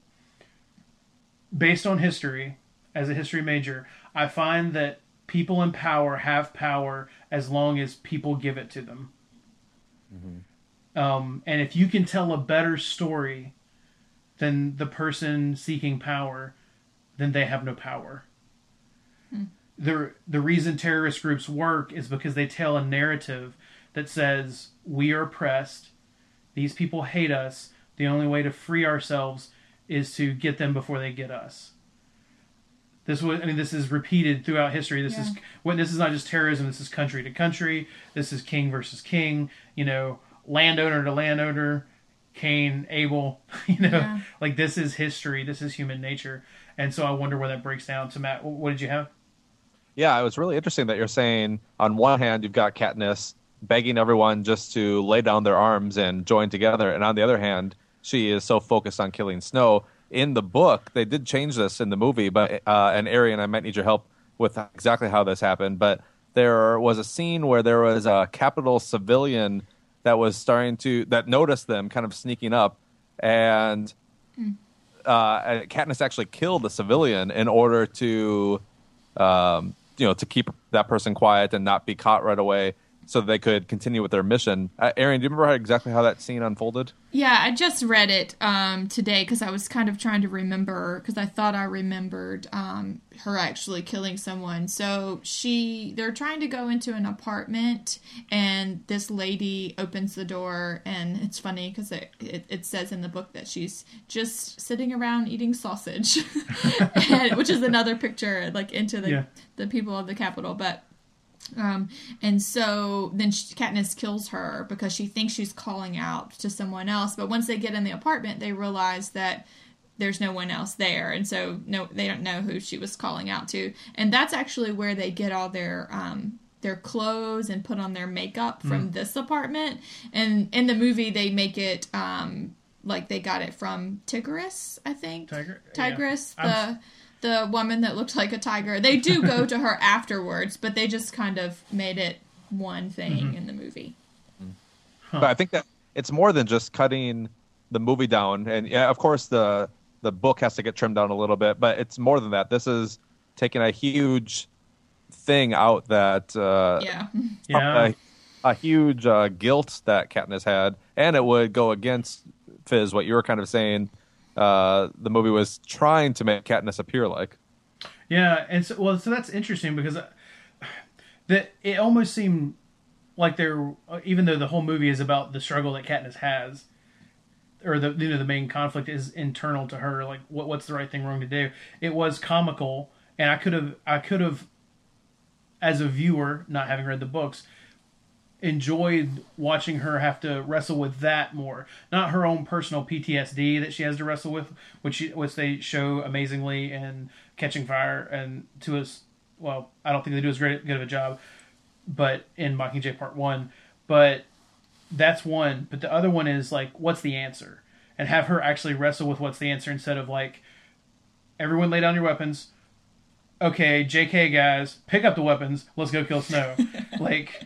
S1: based on history, as a history major, I find that people in power have power as long as people give it to them. Um, and if you can tell a better story than the person seeking power, then they have no power. The, the reason terrorist groups work is because they tell a narrative that says, we are oppressed, these people hate us, the only way to free ourselves is to get them before they get us. This was, I mean, this is repeated throughout history. This is
S3: Yeah.
S1: when this is not just terrorism. This is country to country. This is king versus king. You know, landowner to landowner.
S2: Cain, Abel, you know,
S3: Yeah.
S2: like this is history, this is human nature. And so I wonder where that breaks down. To Matt, what did you have?
S4: Yeah, it was really interesting that you're saying on one hand you've got Katniss begging everyone just to lay down their arms and join together, and on the other hand, she is so focused on killing Snow. In the book, they did change this in the movie, but uh, and Arian, I might need your help with exactly how this happened. But there was a scene where there was a Capitol civilian that was starting to that noticed them kind of sneaking up, and uh, Katniss actually killed the civilian in order to, um, you know, to keep that person quiet and not be caught right away, so they could continue with their mission. Uh, Arian, do you remember how, exactly how that scene unfolded?
S3: Yeah, I just read it um, today because I was kind of trying to remember, because I thought I remembered um, her actually killing someone. So she, they're trying to go into an apartment, and this lady opens the door, and it's funny because it, it, it says in the book that she's just sitting around eating sausage, and, which is another picture, like, into the,
S2: Yeah.
S3: the people of the Capitol, but... Um, and so then she, Katniss kills her because she thinks she's calling out to someone else. But once they get in the apartment, they realize that there's no one else there. And so no, they don't know who she was calling out to. And that's actually where they get all their, um, their clothes and put on their makeup from this apartment. And in the movie, they make it, um, like they got it from Tigris, I think.
S2: Tiger?
S3: Tigris,
S2: Yeah.
S3: the... the woman that looked like a tiger. They do go to her afterwards, but they just kind of made it one thing
S2: Mm-hmm.
S3: in the movie.
S4: But I think that it's more than just cutting the movie down, and yeah, of course the the book has to get trimmed down a little bit, but it's more than that. This is taking a huge thing out that uh,
S3: Yeah.
S2: Yeah.
S4: a, a huge uh, guilt that Katniss had, and it would go against Fizz what you were kind of saying. Uh, the movie was trying to make Katniss appear like.
S2: Yeah, and so well, so that's interesting because uh, that it almost seemed like there, even though the whole movie is about the struggle that Katniss has, or the you know the main conflict is internal to her, like what what's the right thing, wrong to do. It was comical, and I could have I could have, as a viewer, not having read the books, enjoyed watching her have to wrestle with that more, not her own personal P T S D that she has to wrestle with, which she, which they show amazingly in Catching Fire, and to us, well, I don't think they do as great good of a job, but in Mockingjay Part One, but that's one. But the other one is like, what's the answer, and have her actually wrestle with what's the answer instead of like, everyone lay down your weapons. Okay, J K guys, pick up the weapons. Let's go kill Snow. Like.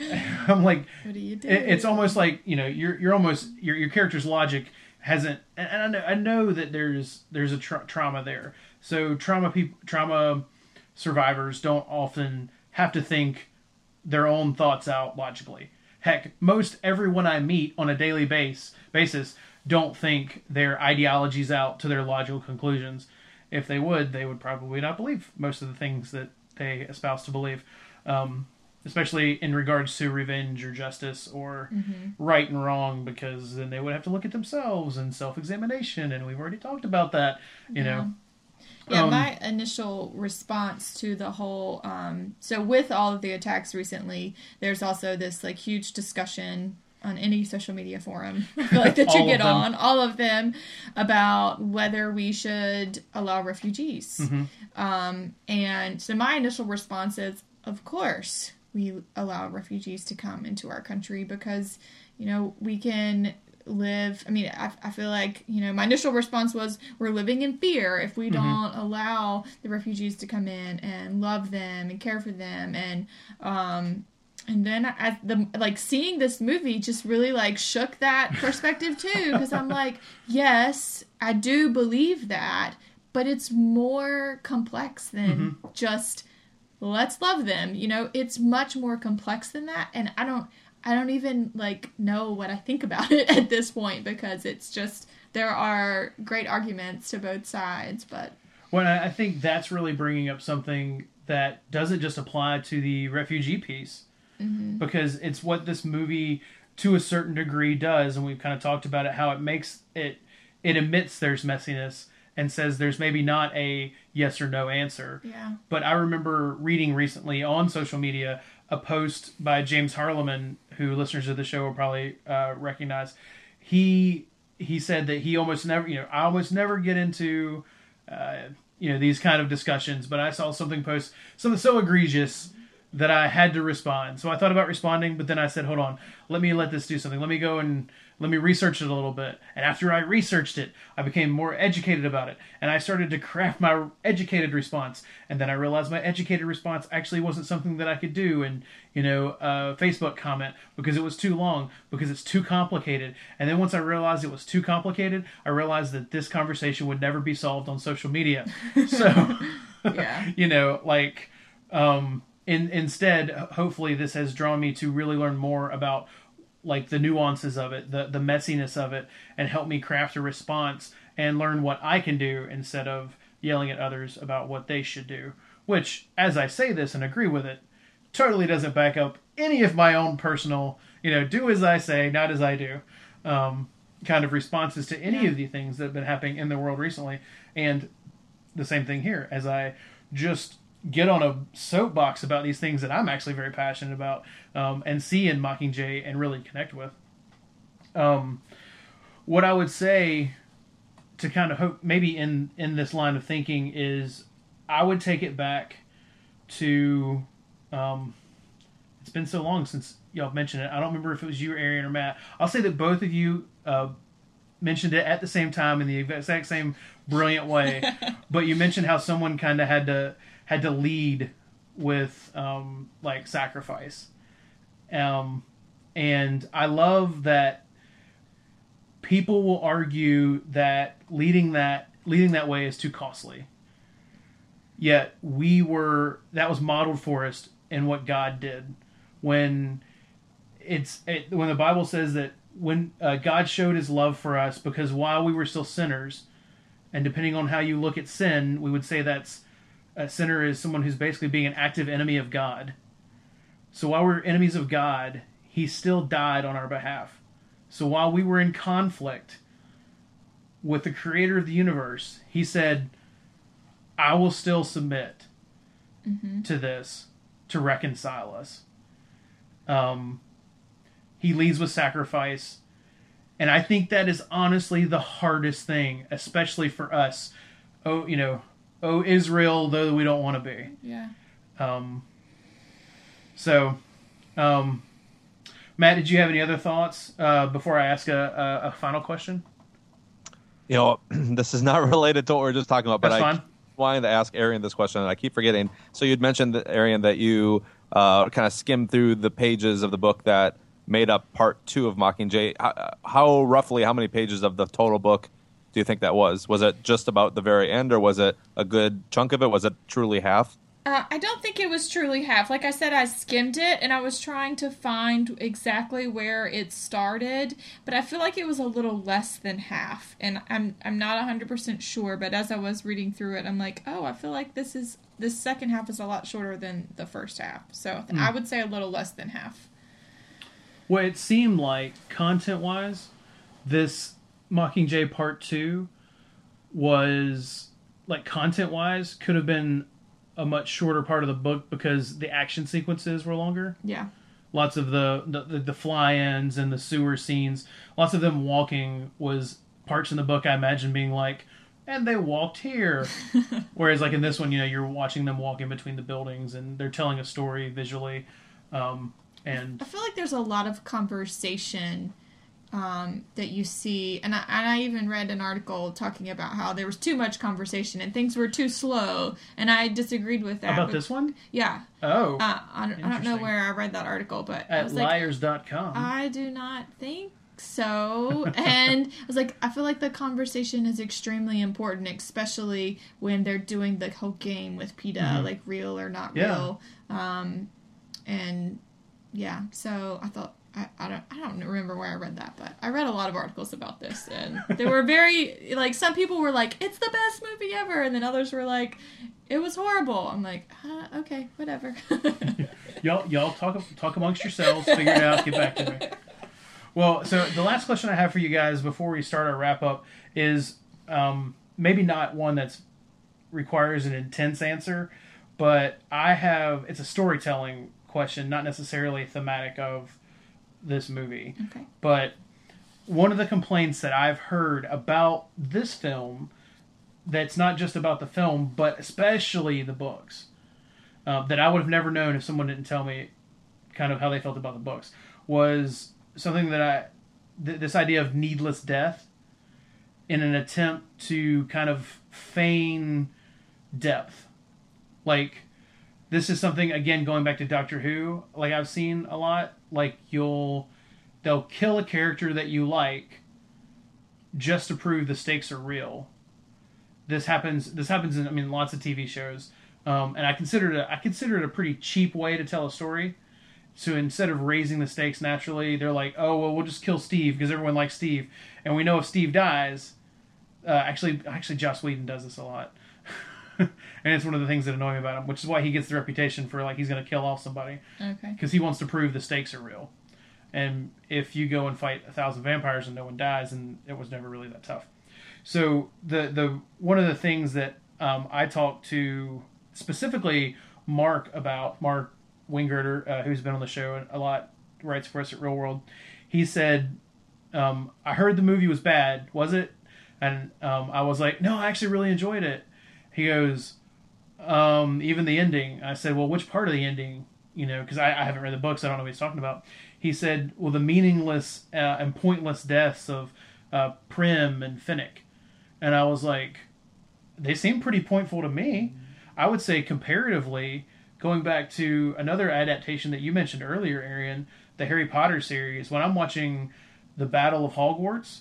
S2: I'm like,
S3: What do you do?
S2: it- it's almost like, you know, you're you're almost your your character's logic hasn't, and I know I know that there's there's a tra- trauma there. So trauma people trauma survivors don't often have to think their own thoughts out logically. Heck, most everyone I meet on a daily base basis don't think their ideologies out to their logical conclusions. If they would, they would probably not believe most of the things that they espouse to believe. Um, especially in regards to revenge or justice or right and wrong, because then they would have to look at themselves and self-examination, and we've already talked about that, you know.
S3: Yeah,
S2: Um,
S3: my initial response to the whole, um, so with all of the attacks recently, there's also this like huge discussion on any social media forum I feel like that
S2: All
S3: you
S2: of
S3: get
S2: them.
S3: on, all of them, about whether we should allow refugees.
S2: Mm-hmm.
S3: Um, and so my initial response is, of course, we allow refugees to come into our country because, you know, we can live. I mean, I, I feel like, you know, my initial response was we're living in fear if we don't allow the refugees to come in and love them and care for them. And, um, and then as the like seeing this movie just really like shook that perspective too, because I'm like, yes, I do believe that, but it's more complex than just let's love them. You know, it's much more complex than that, and I don't I don't even like know what I think about it at this point, because it's just there are great arguments to both sides, but
S2: Well, I I think that's really bringing up something that doesn't just apply to the refugee piece, because it's what this movie, to a certain degree, does, and we've kind of talked about it, how it makes it, it admits there's messiness and says there's maybe not a yes or no answer.
S3: yeah.
S2: But I remember reading recently on social media a post by James Harleman, who listeners of the show will probably uh, recognize. He he said that he almost never, you know, I almost never get into, uh, you know, these kind of discussions, but I saw something post, something so egregious that I had to respond. So I thought about responding, but then I said, hold on, let me let this do something. Let me go and let me research it a little bit. And after I researched it, I became more educated about it. And I started to craft my educated response. And then I realized my educated response actually wasn't something that I could do in, you know, a Facebook comment because it was too long, because it's too complicated. And then once I realized it was too complicated, I realized that this conversation would never be solved on social media. So,
S3: Yeah.
S2: you know, like, um, in, instead, hopefully this has drawn me to really learn more about like the nuances of it, the, the messiness of it, and help me craft a response and learn what I can do instead of yelling at others about what they should do. Which, as I say this and agree with it, totally doesn't back up any of my own personal, you know, do as I say, not as I do, um, kind of responses to any
S3: Yeah.
S2: of the things that have been happening in the world recently. And the same thing here, as I just get on a soapbox about these things that I'm actually very passionate about, um, and see in Mockingjay and really connect with. Um, what I would say to kind of hope maybe in, in this line of thinking is I would take it back to, um, it's been so long since y'all mentioned it. I don't remember if it was you, Arian, or Matt. I'll say that both of you, uh, mentioned it at the same time in the exact same brilliant way, but you mentioned how someone kind of had to, had to lead with, um, like sacrifice. Um, and I love that people will argue that leading that, leading that way is too costly. Yet we were, that was modeled for us in what God did when it's, it, when the Bible says that when uh, God showed his love for us because while we were still sinners, and depending on how you look at sin, we would say that's, a sinner is someone who's basically being an active enemy of God. So while we're enemies of God, he still died on our behalf. So while we were in conflict with the creator of the universe, he said, I will still submit mm-hmm. to this to reconcile us. Um, he leads with sacrifice. And I think that is honestly the hardest thing, especially for us. Oh, you know, oh, Israel, though we don't want to be.
S3: Yeah.
S2: Um, so, um, Matt, did you have any other thoughts uh, before I ask a, a, a final question?
S4: You know, this is not related to what we we're just talking about, but
S2: That's
S4: I
S2: fine.
S4: wanted to ask Arian this question, and I keep forgetting. So you'd mentioned, Arian, that you uh, kind of skimmed through the pages of the book that made up part two of Mockingjay. How, how roughly, how many pages of the total book do you think that was? Was it just about the very end, or was it a good chunk of it? Was it truly half?
S3: Uh, I don't think it was truly half. Like I said, I skimmed it, and I was trying to find exactly where it started, but I feel like it was a little less than half, and I'm I'm not one hundred percent sure, but as I was reading through it, I'm like, oh, I feel like this is this second half is a lot shorter than the first half, so mm. I would say a little less than half.
S2: Well, it seemed like, content-wise, this Mockingjay Part two was, like, content-wise, could have been a much shorter part of the book because the action sequences were longer.
S3: Yeah.
S2: Lots of the, the, the fly-ins and the sewer scenes, lots of them walking was parts in the book I imagine being like, and they walked here. Whereas, like, in this one, you know, you're watching them walk in between the buildings and they're telling a story visually. Um, and
S3: I feel like there's a lot of conversation Um, that you see, and I, and I even read an article talking about how there was too much conversation and things were too slow, and I disagreed with that.
S2: About
S3: but,
S2: this one?
S3: Yeah.
S2: Oh.
S3: Uh, I, don't, I don't know where I read that article, but I
S2: At
S3: was
S2: liars dot com.
S3: like, I do not think so. And I was like, I feel like the conversation is extremely important, especially when they're doing the whole game with PETA, mm-hmm. like real or not
S2: yeah.
S3: real. Um, and yeah, so I thought, I, I don't I don't remember where I read that, but I read a lot of articles about this, and they were very, like, some people were like, it's the best movie ever, and then others were like, it was horrible. I'm like, uh, okay, whatever.
S2: y'all y'all talk talk amongst yourselves, figure it out, get back to me. Well, so the last question I have for you guys before we start our wrap-up is um, maybe not one that requires an intense answer, but I have, it's a storytelling question, not necessarily thematic of this movie.
S3: Okay.
S2: But one of the complaints that I've heard about this film, that's not just about the film, but especially the books, uh, that I would have never known if someone didn't tell me kind of how they felt about the books, was something that I, th- this idea of needless death in an attempt to kind of feign depth. Like, this is something, again, going back to Doctor Who, like I've seen a lot, like you'll, they'll kill a character that you like just to prove the stakes are real. This happens, this happens in, I mean, lots of T V shows. Um, and I consider it, a, I consider it a pretty cheap way to tell a story. So instead of raising the stakes naturally, they're like, oh, well, we'll just kill Steve because everyone likes Steve. And we know if Steve dies, uh, actually, actually Joss Whedon does this a lot. And it's one of the things that annoy me about him, which is why he gets the reputation for, like, he's going to kill off somebody.
S3: Okay.
S2: Because he wants to prove the stakes are real. And if you go and fight a thousand vampires and no one dies, then it was never really that tough. So the the one of the things that um, I talked to specifically Mark about, Mark Wingirter, uh, who's been on the show a lot, writes for us at Real World, he said, um, I heard the movie was bad, was it? And um, I was like, no, I actually really enjoyed it. He goes, um, even the ending. I said, well, which part of the ending? You know, because I, I haven't read the books, I don't know what he's talking about. He said, well, the meaningless uh, and pointless deaths of uh, Prim and Finnick. And I was like, they seem pretty pointful to me. I would say comparatively, going back to another adaptation that you mentioned earlier, Arian, the Harry Potter series, when I'm watching the Battle of Hogwarts,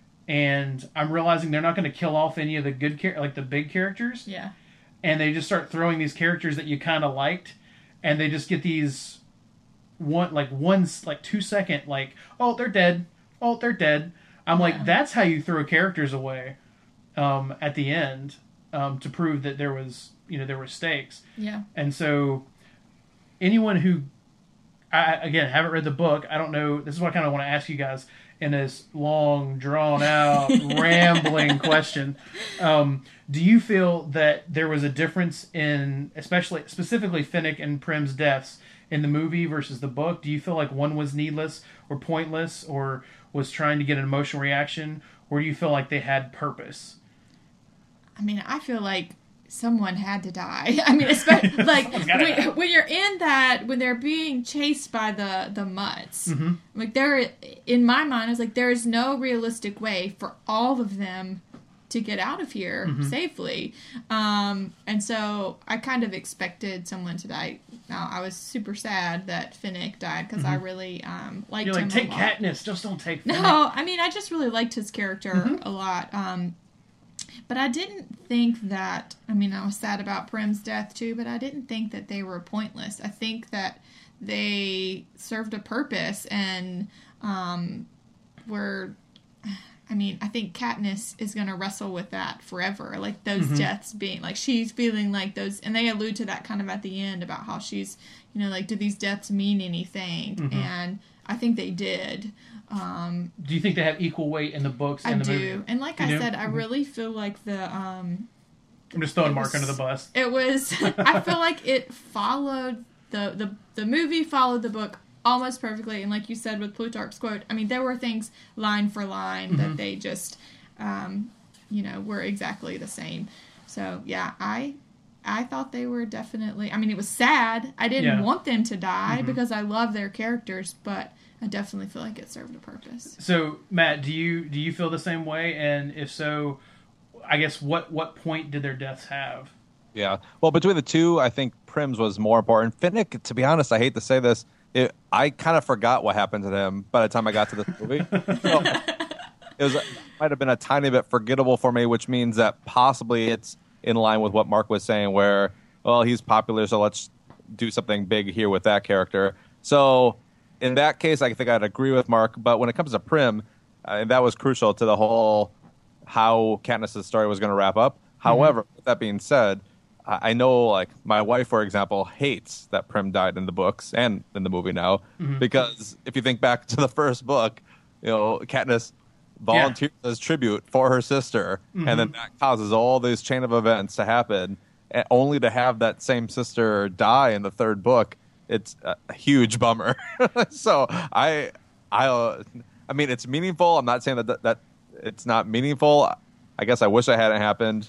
S2: and I'm realizing they're not going to kill off any of the good, char- like the big characters.
S3: Yeah.
S2: And they just start throwing these characters that you kind of liked, and they just get these one, like one, like two second, like, oh, they're dead. Oh, they're dead. I'm yeah. like, that's how you throw characters away um, at the end um, to prove that there was, you know, there were stakes.
S3: Yeah.
S2: And so anyone who, I, again, haven't read the book, I don't know, this is what I kind of want to ask you guys in this long, drawn-out, rambling question. Um, do you feel that there was a difference in, especially, specifically Finnick and Prim's deaths in the movie versus the book? Do you feel like one was needless or pointless or was trying to get an emotional reaction? Or do you feel like they had purpose?
S3: I mean, I feel like someone had to die. I mean, especially like when, when you're in that, when they're being chased by the the mutts,
S2: mm-hmm.
S3: like there, in my mind, I was like, there is no realistic way for all of them to get out of here mm-hmm. safely. Um, and so I kind of expected someone to die. Now, I was super sad that Finnick died because mm-hmm. I really um, liked
S2: You're like,
S3: him
S2: take
S3: a lot.
S2: Katniss, just don't take Finnick.
S3: No, I mean, I just really liked his character mm-hmm. a lot. Um, but I didn't think that, I mean, I was sad about Prim's death too, but I didn't think that they were pointless. I think that they served a purpose and um, were... I mean, I think Katniss is going to wrestle with that forever. Like, those mm-hmm. deaths being... Like, she's feeling like those... And they allude to that kind of at the end about how she's, you know, like, do these deaths mean anything? Mm-hmm. And I think they did. Um,
S2: do you think they have equal weight in the books and
S3: I
S2: the
S3: do.
S2: movie?
S3: And like
S2: you
S3: I
S2: do?
S3: said, I
S2: mm-hmm.
S3: really feel like the... Um,
S2: I'm just throwing Mark
S3: was,
S2: under the bus.
S3: It was... I feel like it followed... The, the, the movie followed the book almost perfectly, and like you said with Plutarch's quote, I mean, there were things line for line mm-hmm. that they just, um, you know, were exactly the same. So yeah, I, I thought they were definitely. I mean, it was sad. I didn't
S2: yeah.
S3: want them to die
S2: mm-hmm.
S3: because I love their characters, but I definitely feel like it served a purpose.
S2: So Matt, do you do you feel the same way? And if so, I guess what what point did their deaths have?
S4: Yeah, well, between the two, I think Prim's was more important. Finnick, to be honest, I hate to say this. It, I kind of forgot what happened to him by the time I got to this movie. So it was it might have been a tiny bit forgettable for me, which means that possibly it's in line with what Mark was saying, where, well, he's popular, so let's do something big here with that character. So in that case, I think I'd agree with Mark. But when it comes to Prim, uh, that was crucial to the whole how Katniss' story was going to wrap up. Mm-hmm. However, with that being said, I know, like, my wife, for example, hates that Prim died in the books and in the movie now, mm-hmm. because if you think back to the first book, you know, Katniss volunteers yeah. as tribute for her sister, mm-hmm. and then that causes all this chain of events to happen, and only to have that same sister die in the third book. It's a huge bummer. So I, I, uh, I mean, it's meaningful. I'm not saying that that, that it's not meaningful. I guess I wish I hadn't happened.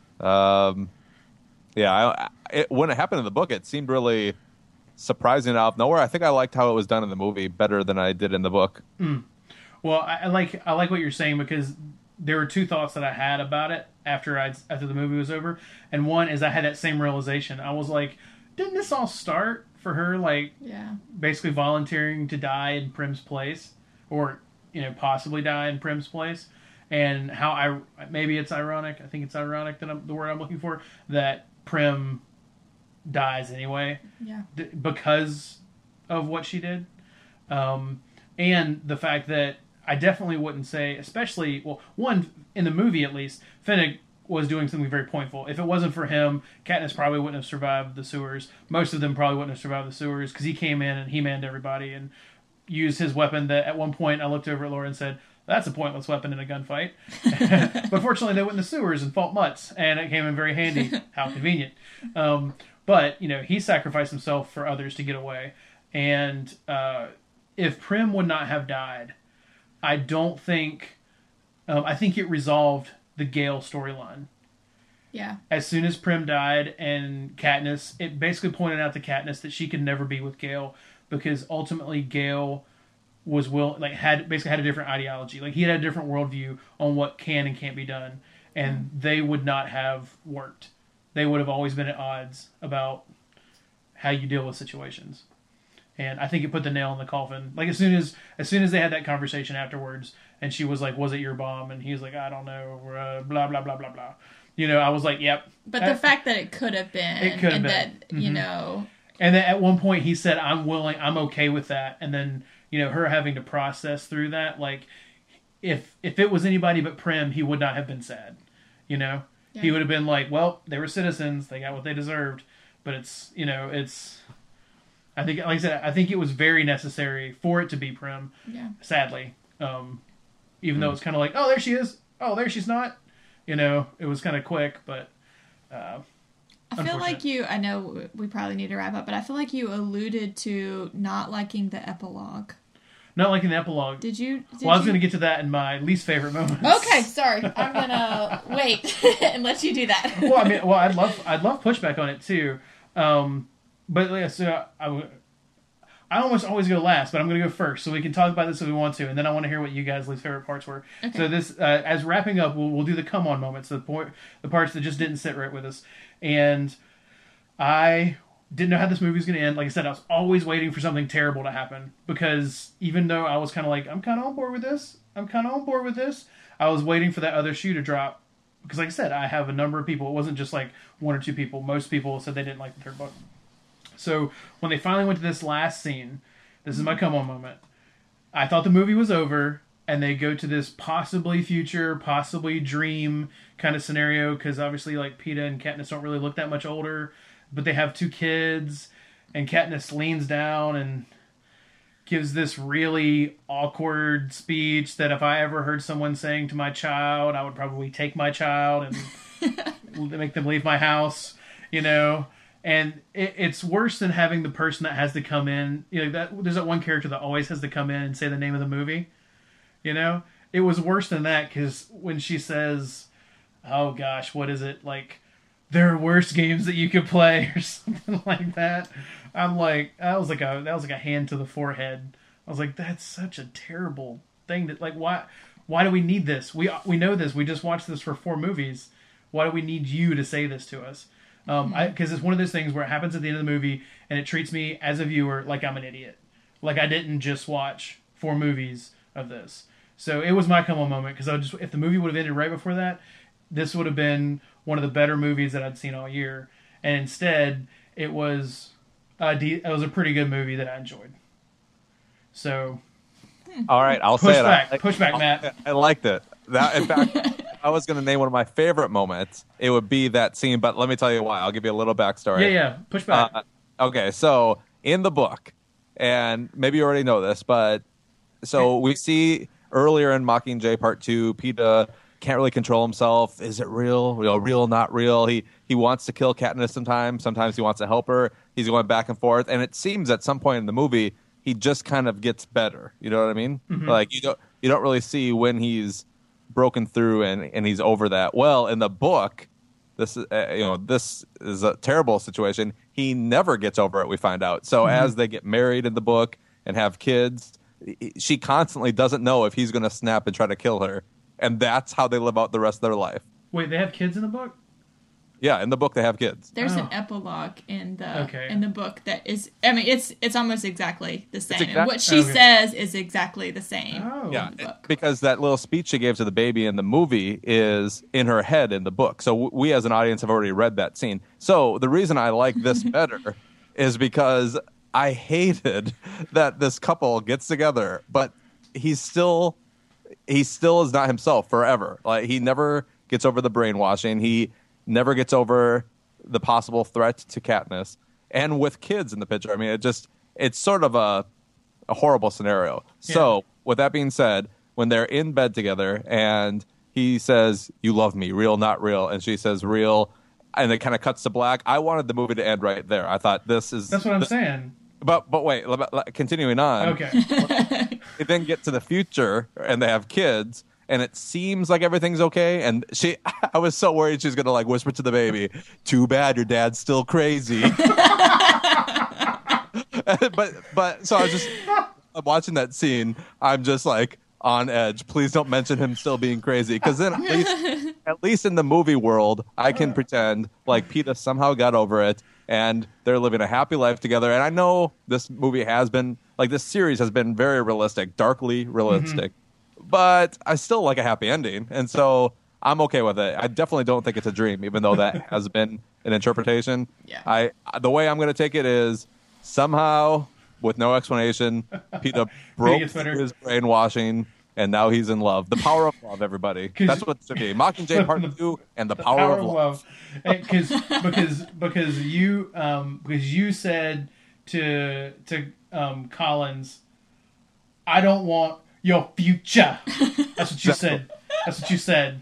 S4: Um, yeah, I, it, when it happened in the book, it seemed really surprising out of nowhere. I think I liked how it was done in the movie better than I did in the book.
S2: Mm. Well, I, I like I like what you're saying because there were two thoughts that I had about it after I after the movie was over, and one is I had that same realization. I was like, didn't this all start for her like
S3: Yeah.
S2: basically volunteering to die in Prim's place, or you know possibly die in Prim's place, and how I maybe it's ironic. I think it's ironic that I'm, the word I'm looking for that Prim dies anyway.
S3: Yeah.
S2: d- because of what she did, um, and the fact that I definitely wouldn't say, especially well, one in the movie at least, Finnick was doing something very pointful. If it wasn't for him, Katniss probably wouldn't have survived the sewers. Most of them probably wouldn't have survived the sewers because he came in and he manned everybody and used his weapon. That at one point I looked over at Laura and said, "That's a pointless weapon in a gunfight." But fortunately, they went in the sewers and fought mutts, and it came in very handy. How convenient. Um, but you know, he sacrificed himself for others to get away. And uh, if Prim would not have died, I don't think. Um, I think it resolved the Gale storyline.
S3: Yeah.
S2: As soon as Prim died and Katniss, it basically pointed out to Katniss that she could never be with Gale because ultimately Gale was will like had basically had a different ideology. Like he had a different worldview on what can and can't be done, and they would not have worked. They would have always been at odds about how you deal with situations. And I think it put the nail in the coffin. Like as soon as as soon as they had that conversation afterwards, and she was like, "Was it your bomb?" And he was like, "I don't know." Uh, blah blah blah blah blah. You know, I was like, "Yep."
S3: But
S2: Uh,
S3: the fact that it could have been,
S2: It could have
S3: and
S2: been.
S3: that you
S2: Mhm.
S3: know,
S2: And then at one point he said, "I'm willing. I'm okay with that." And then you know, her having to process through that, like if if it was anybody but Prim, he would not have been sad. You know,
S3: Yeah.
S2: he would have been like, "Well, they were citizens. They got what they deserved." But it's you know, it's. I think, like I said, I think it was very necessary for it to be Prim.
S3: yeah.
S2: Sadly, um, even though it's kind of like, oh, there she is. Oh, there she's not. You know, it was kind of quick, but. Uh,
S3: I feel like you. I know we probably need to wrap up, but I feel like you alluded to not liking the epilogue.
S2: not liking the epilogue.
S3: Did you? Did
S2: well, I was
S3: you...
S2: going to get to that in my least favorite moments.
S3: Okay, sorry. I'm gonna wait and let you do that.
S2: well, I mean, well, I'd love, I'd love pushback on it too. Um, but yeah, so I, I, I almost always go last, but I'm going to go first, so we can talk about this if we want to, and then I want to hear what you guys' least favorite parts were.
S3: Okay.
S2: So this, uh, as wrapping up, we'll, we'll do the come on moments, the point, the parts that just didn't sit right with us, and I didn't know how this movie was going to end. Like I said, I was always waiting for something terrible to happen because even though I was kind of like, I'm kind of on board with this, I'm kind of on board with this, I was waiting for that other shoe to drop. Because like I said, I have a number of people. It wasn't just like one or two people. Most people said they didn't like the third book. So when they finally went to this last scene, this is my come on moment. I thought the movie was over, and they go to this possibly future, possibly dream kind of scenario. Because obviously, like Peeta and Katniss don't really look that much older, but they have two kids, and Katniss leans down and gives this really awkward speech that if I ever heard someone saying to my child, I would probably take my child and make them leave my house, you know. And it, it's worse than having the person that has to come in. You know, that there's that one character that always has to come in and say the name of the movie. You know, it was worse than that because when she says, "Oh gosh, what is it like?" There are worse games that you could play, or something like that. I'm like, that was like a that was like a hand to the forehead. I was like, that's such a terrible thing. That like, why why do we need this? We we know this. We just watched this for four movies. Why do we need you to say this to us? Um, because it's one of those things where it happens at the end of the movie, and it treats me as a viewer like I'm an idiot, like I didn't just watch four movies of this. So it was my come on moment because I just if the movie would have ended right before that, this would have been one of the better movies that I'd seen all year. And instead, it was a de- it was a pretty good movie that I enjoyed. So,
S4: All right, I'll
S2: push
S4: say
S2: back,
S4: it. I,
S2: push back,
S4: I,
S2: Matt.
S4: I liked it. That, in fact, I was going to name one of my favorite moments. It would be that scene, but let me tell you why. I'll give you a little backstory.
S2: Yeah, yeah, push back.
S4: Uh, okay, so in the book, and maybe you already know this, but so we see earlier in Mockingjay Part Two, Peeta can't really control himself. Is it real? You know, real, not real? He he wants to kill Katniss sometimes. Sometimes he wants to help her. He's going back and forth, and it seems at some point in the movie he just kind of gets better. You know what I mean?
S2: Mm-hmm.
S4: Like you don't you don't really see when he's broken through and, and he's over that. Well, in the book, this is uh, you know this is a terrible situation. He never gets over it. We find out. So mm-hmm. as they get married in the book and have kids, she constantly doesn't know if he's going to snap and try to kill her, and that's how they live out the rest of their life.
S2: Wait, they have kids in the book?
S4: Yeah, in the book they have kids.
S3: There's
S2: oh.
S3: an epilogue in the
S2: okay.
S3: in the book that is. I mean, it's it's almost exactly the same.
S4: Exact-
S3: and what she
S2: okay.
S3: says is exactly the same.
S2: Oh.
S4: Yeah,
S3: in the book.
S4: because that little speech she gave to the baby in the movie is in her head in the book. So w- we as an audience have already read that scene. So the reason I like this better is because I hated that this couple gets together, but he's still he still is not himself forever. Like he never gets over the brainwashing. He never gets over the possible threat to Katniss, and with kids in the picture. I mean, it just it's sort of a a horrible scenario. Yeah. So with that being said, when they're in bed together and he says, "You love me, real, not real," and she says, "Real," and it kind of cuts to black. I wanted the movie to end right there. I thought this is
S2: that's what I'm
S4: this,
S2: saying.
S4: But but wait, continuing on.
S2: Okay.
S4: They then get to the future and they have kids. And it seems like everything's okay. And she, I was so worried she's going to like whisper to the baby, "Too bad your dad's still crazy." but, but, so I was just, I'm watching that scene. I'm just like on edge. Please don't mention him still being crazy. Because then at least, at least in the movie world, I can pretend like Peeta somehow got over it and they're living a happy life together. And I know this movie has been, like this series has been very realistic, darkly realistic. Mm-hmm. But I still like a happy ending, and so I'm okay with it. I definitely don't think it's a dream, even though that has been an interpretation.
S3: Yeah.
S4: I the way I'm going to take it is somehow, with no explanation, Peeta broke his brainwashing, and now he's in love. The power of love, everybody. That's what it should be. Mockingjay Part Two and the, the power, power of love.
S2: Because because because you um because you said to to um Collins, "I don't want your future." That's what you said. That's what you said.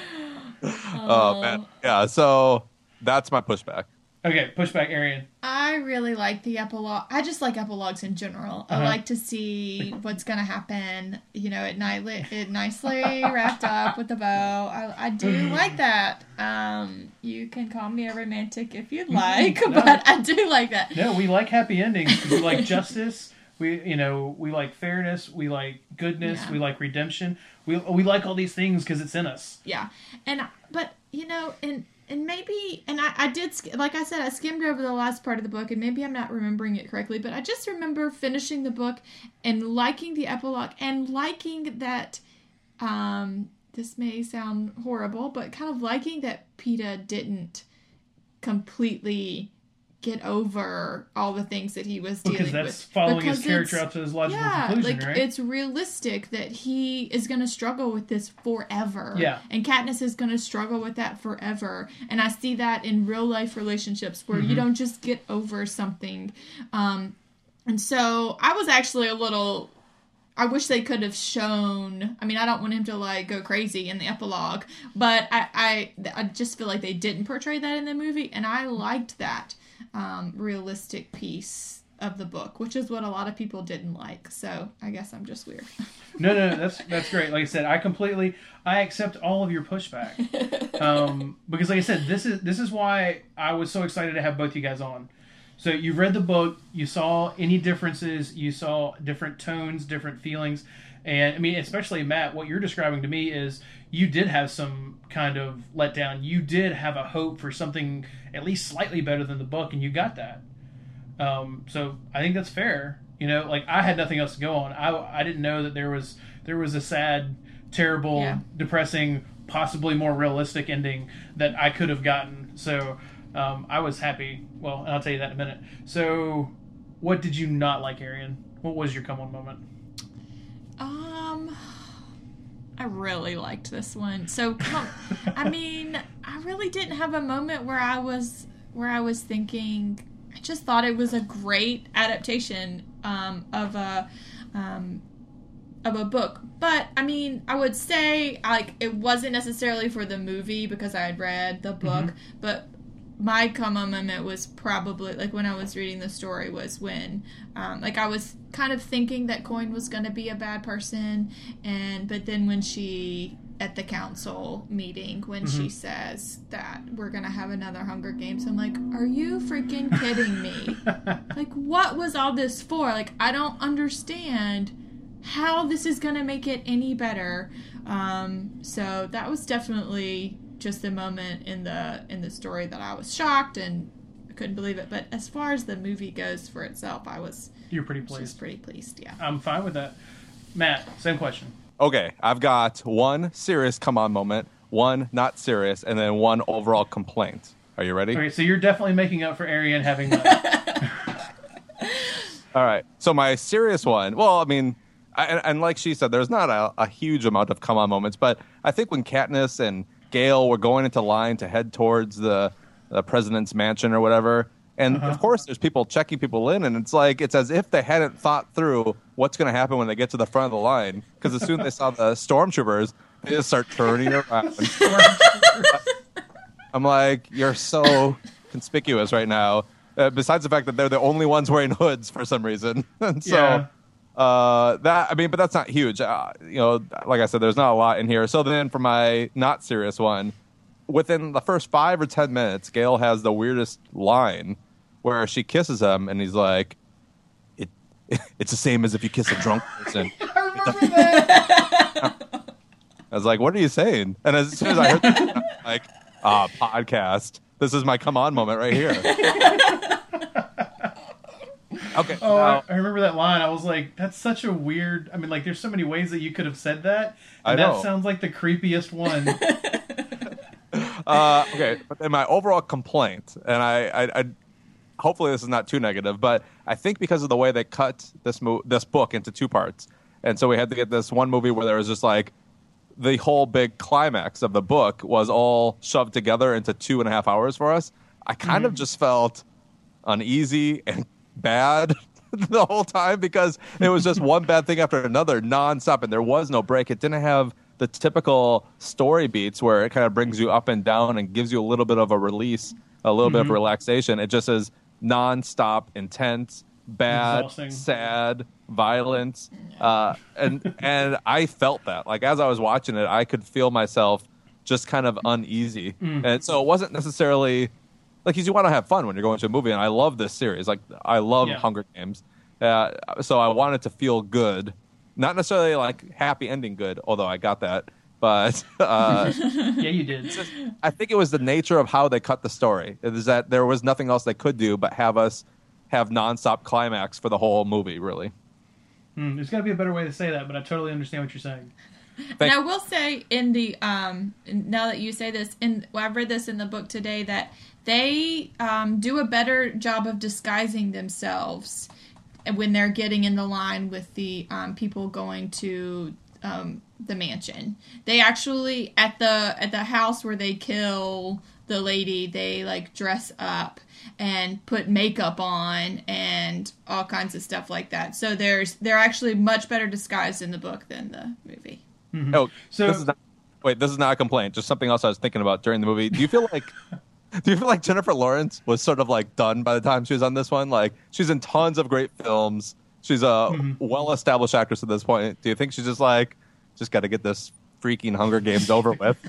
S4: Oh, man. Yeah, so that's my pushback.
S2: Okay, pushback, Arian.
S3: I really like the epilogue. I just like epilogues in general. Uh-huh. I like to see what's going to happen, you know, it, night, it nicely wrapped up with a bow. I, I do like that. Um, you can call me a romantic if you'd like, no. but I do like that.
S2: No, we like happy endings. We like justice. We, you know, we like fairness, we like goodness, yeah. we like redemption. We we like all these things because it's in us.
S3: Yeah, and but you know, and and maybe, and I, I did, like I said, I skimmed over the last part of the book, and maybe I'm not remembering it correctly, but I just remember finishing the book and liking the epilogue and liking that. Um, this may sound horrible, but kind of liking that Peeta didn't completely get over all the things that he was dealing with.
S2: Because that's following because his character out to his logical
S3: yeah,
S2: conclusion,
S3: like,
S2: right?
S3: It's realistic that he is going to struggle with this forever.
S2: Yeah.
S3: And Katniss is going to struggle with that forever. And I see that in real life relationships where mm-hmm. you don't just get over something. Um, and so I was actually a little... I wish they could have shown... I mean, I don't want him to, like, go crazy in the epilogue, but I, I, I just feel like they didn't portray that in the movie, and I liked that um, realistic piece of the book, which is what a lot of people didn't like, so I guess I'm just weird.
S2: no, no, that's that's great. Like I said, I completely... I accept all of your pushback. Um, because, like I said, this is this is why I was so excited to have both you guys on. So you read the book, you saw any differences, you saw different tones, different feelings. And, I mean, especially, Matt, what you're describing to me is you did have some kind of letdown. You did have a hope for something at least slightly better than the book, and you got that. Um, so I think that's fair. You know, like, I had nothing else to go on. I, I didn't know that there was there was a sad, terrible, yeah. depressing, possibly more realistic ending that I could have gotten. So... Um, I was happy. Well, and I'll tell you that in a minute. So, what did you not like, Arian? What was your come on moment?
S3: Um, I really liked this one. So, come, I mean, I really didn't have a moment where I was where I was thinking. I just thought it was a great adaptation um, of a um, of a book. But I mean, I would say like it wasn't necessarily for the movie because I had read the book, mm-hmm. but. my come on moment was probably, like, when I was reading the story was when, um, like, I was kind of thinking that Coin was going to be a bad person, and but then when she, at the council meeting, when mm-hmm. she says that we're going to have another Hunger Games, I'm like, are you freaking kidding me? Like, what was all this for? Like, I don't understand how this is going to make it any better. Um, so that was definitely just the moment in the in the story that I was shocked and couldn't believe it. But as far as the movie goes for itself, I was
S2: You're pretty pleased.
S3: Just pretty pleased, yeah.
S2: I'm fine with that. Matt, same question.
S4: Okay, I've got one serious come on moment, one not serious, and then one overall complaint. Are you ready?
S2: Okay, so you're definitely making up for Arian having that.
S4: All right. So my serious one, well, I mean, I, and, and like she said, there's not a, a huge amount of come on moments, but I think when Katniss and Gale were going into line to head towards the, the president's mansion or whatever. And, uh-huh. of course, there's people checking people in, and it's like it's as if they hadn't thought through what's going to happen when they get to the front of the line. Because as soon as they saw the stormtroopers, they just start turning around. I'm like, you're so conspicuous right now. Uh, besides the fact that they're the only ones wearing hoods for some reason. And so...
S2: Yeah.
S4: Uh, that I mean, but that's not huge. Uh, you know, like I said, there's not a lot in here. So then, for my not serious one, within the first five or ten minutes, Gale has the weirdest line where she kisses him, and he's like, "It, it's the same as if you kiss a drunk person."
S2: I remember that.
S4: I was like, "What are you saying?" And as soon as I heard that, I'm like, "Ah, podcast. This is my come on moment right here." Okay.
S2: Oh,
S4: now,
S2: I, I remember that line. I was like, that's such a weird... I mean, like, there's so many ways that you could have said that. And
S4: I know.
S2: That sounds like the creepiest one.
S4: uh, okay, but then my overall complaint, and I, I, I, hopefully this is not too negative, but I think because of the way they cut this mo- this book into two parts, and so we had to get this one movie where there was just like the whole big climax of the book was all shoved together into two and a half hours for us. I kind mm-hmm. of just felt uneasy and bad the whole time because it was just one bad thing after another nonstop, and there was no break. It didn't have the typical story beats where it kind of brings you up and down and gives you a little bit of a release, a little mm-hmm. bit of relaxation. It just is nonstop, intense, bad,
S2: Exhausting.
S4: sad, violent, uh, and and I felt that. Like as I was watching it, I could feel myself just kind of uneasy, mm. and so it wasn't necessarily. Like, you want to have fun when you're going to a movie, and I love this series. Like, I love
S2: yeah.
S4: Hunger Games. Uh, so I wanted to feel good. Not necessarily, like, happy ending good, although I got that. But... Uh,
S2: yeah, you did.
S4: Just, I think it was the nature of how they cut the story. It is that there was nothing else they could do but have us have nonstop climax for the whole movie, really.
S2: Mm, there's got to be a better way to say that, but I totally understand what you're saying.
S3: And I will say, in the um, now that you say this, in well, I've read this in the book today that they um, do a better job of disguising themselves when they're getting in the line with the um, people going to um, the mansion. They actually at the at the house where they kill the lady, they like dress up and put makeup on and all kinds of stuff like that. So there's they're actually much better disguised in the book than the movie.
S4: Mm-hmm. Oh, so this is not, wait, this is not a complaint. Just something else I was thinking about during the movie. Do you feel like, do you feel like Jennifer Lawrence was sort of like done by the time she was on this one? Like she's in tons of great films. She's a mm-hmm. well-established actress at this point. Do you think she's just like, just got to get this freaking Hunger Games over with?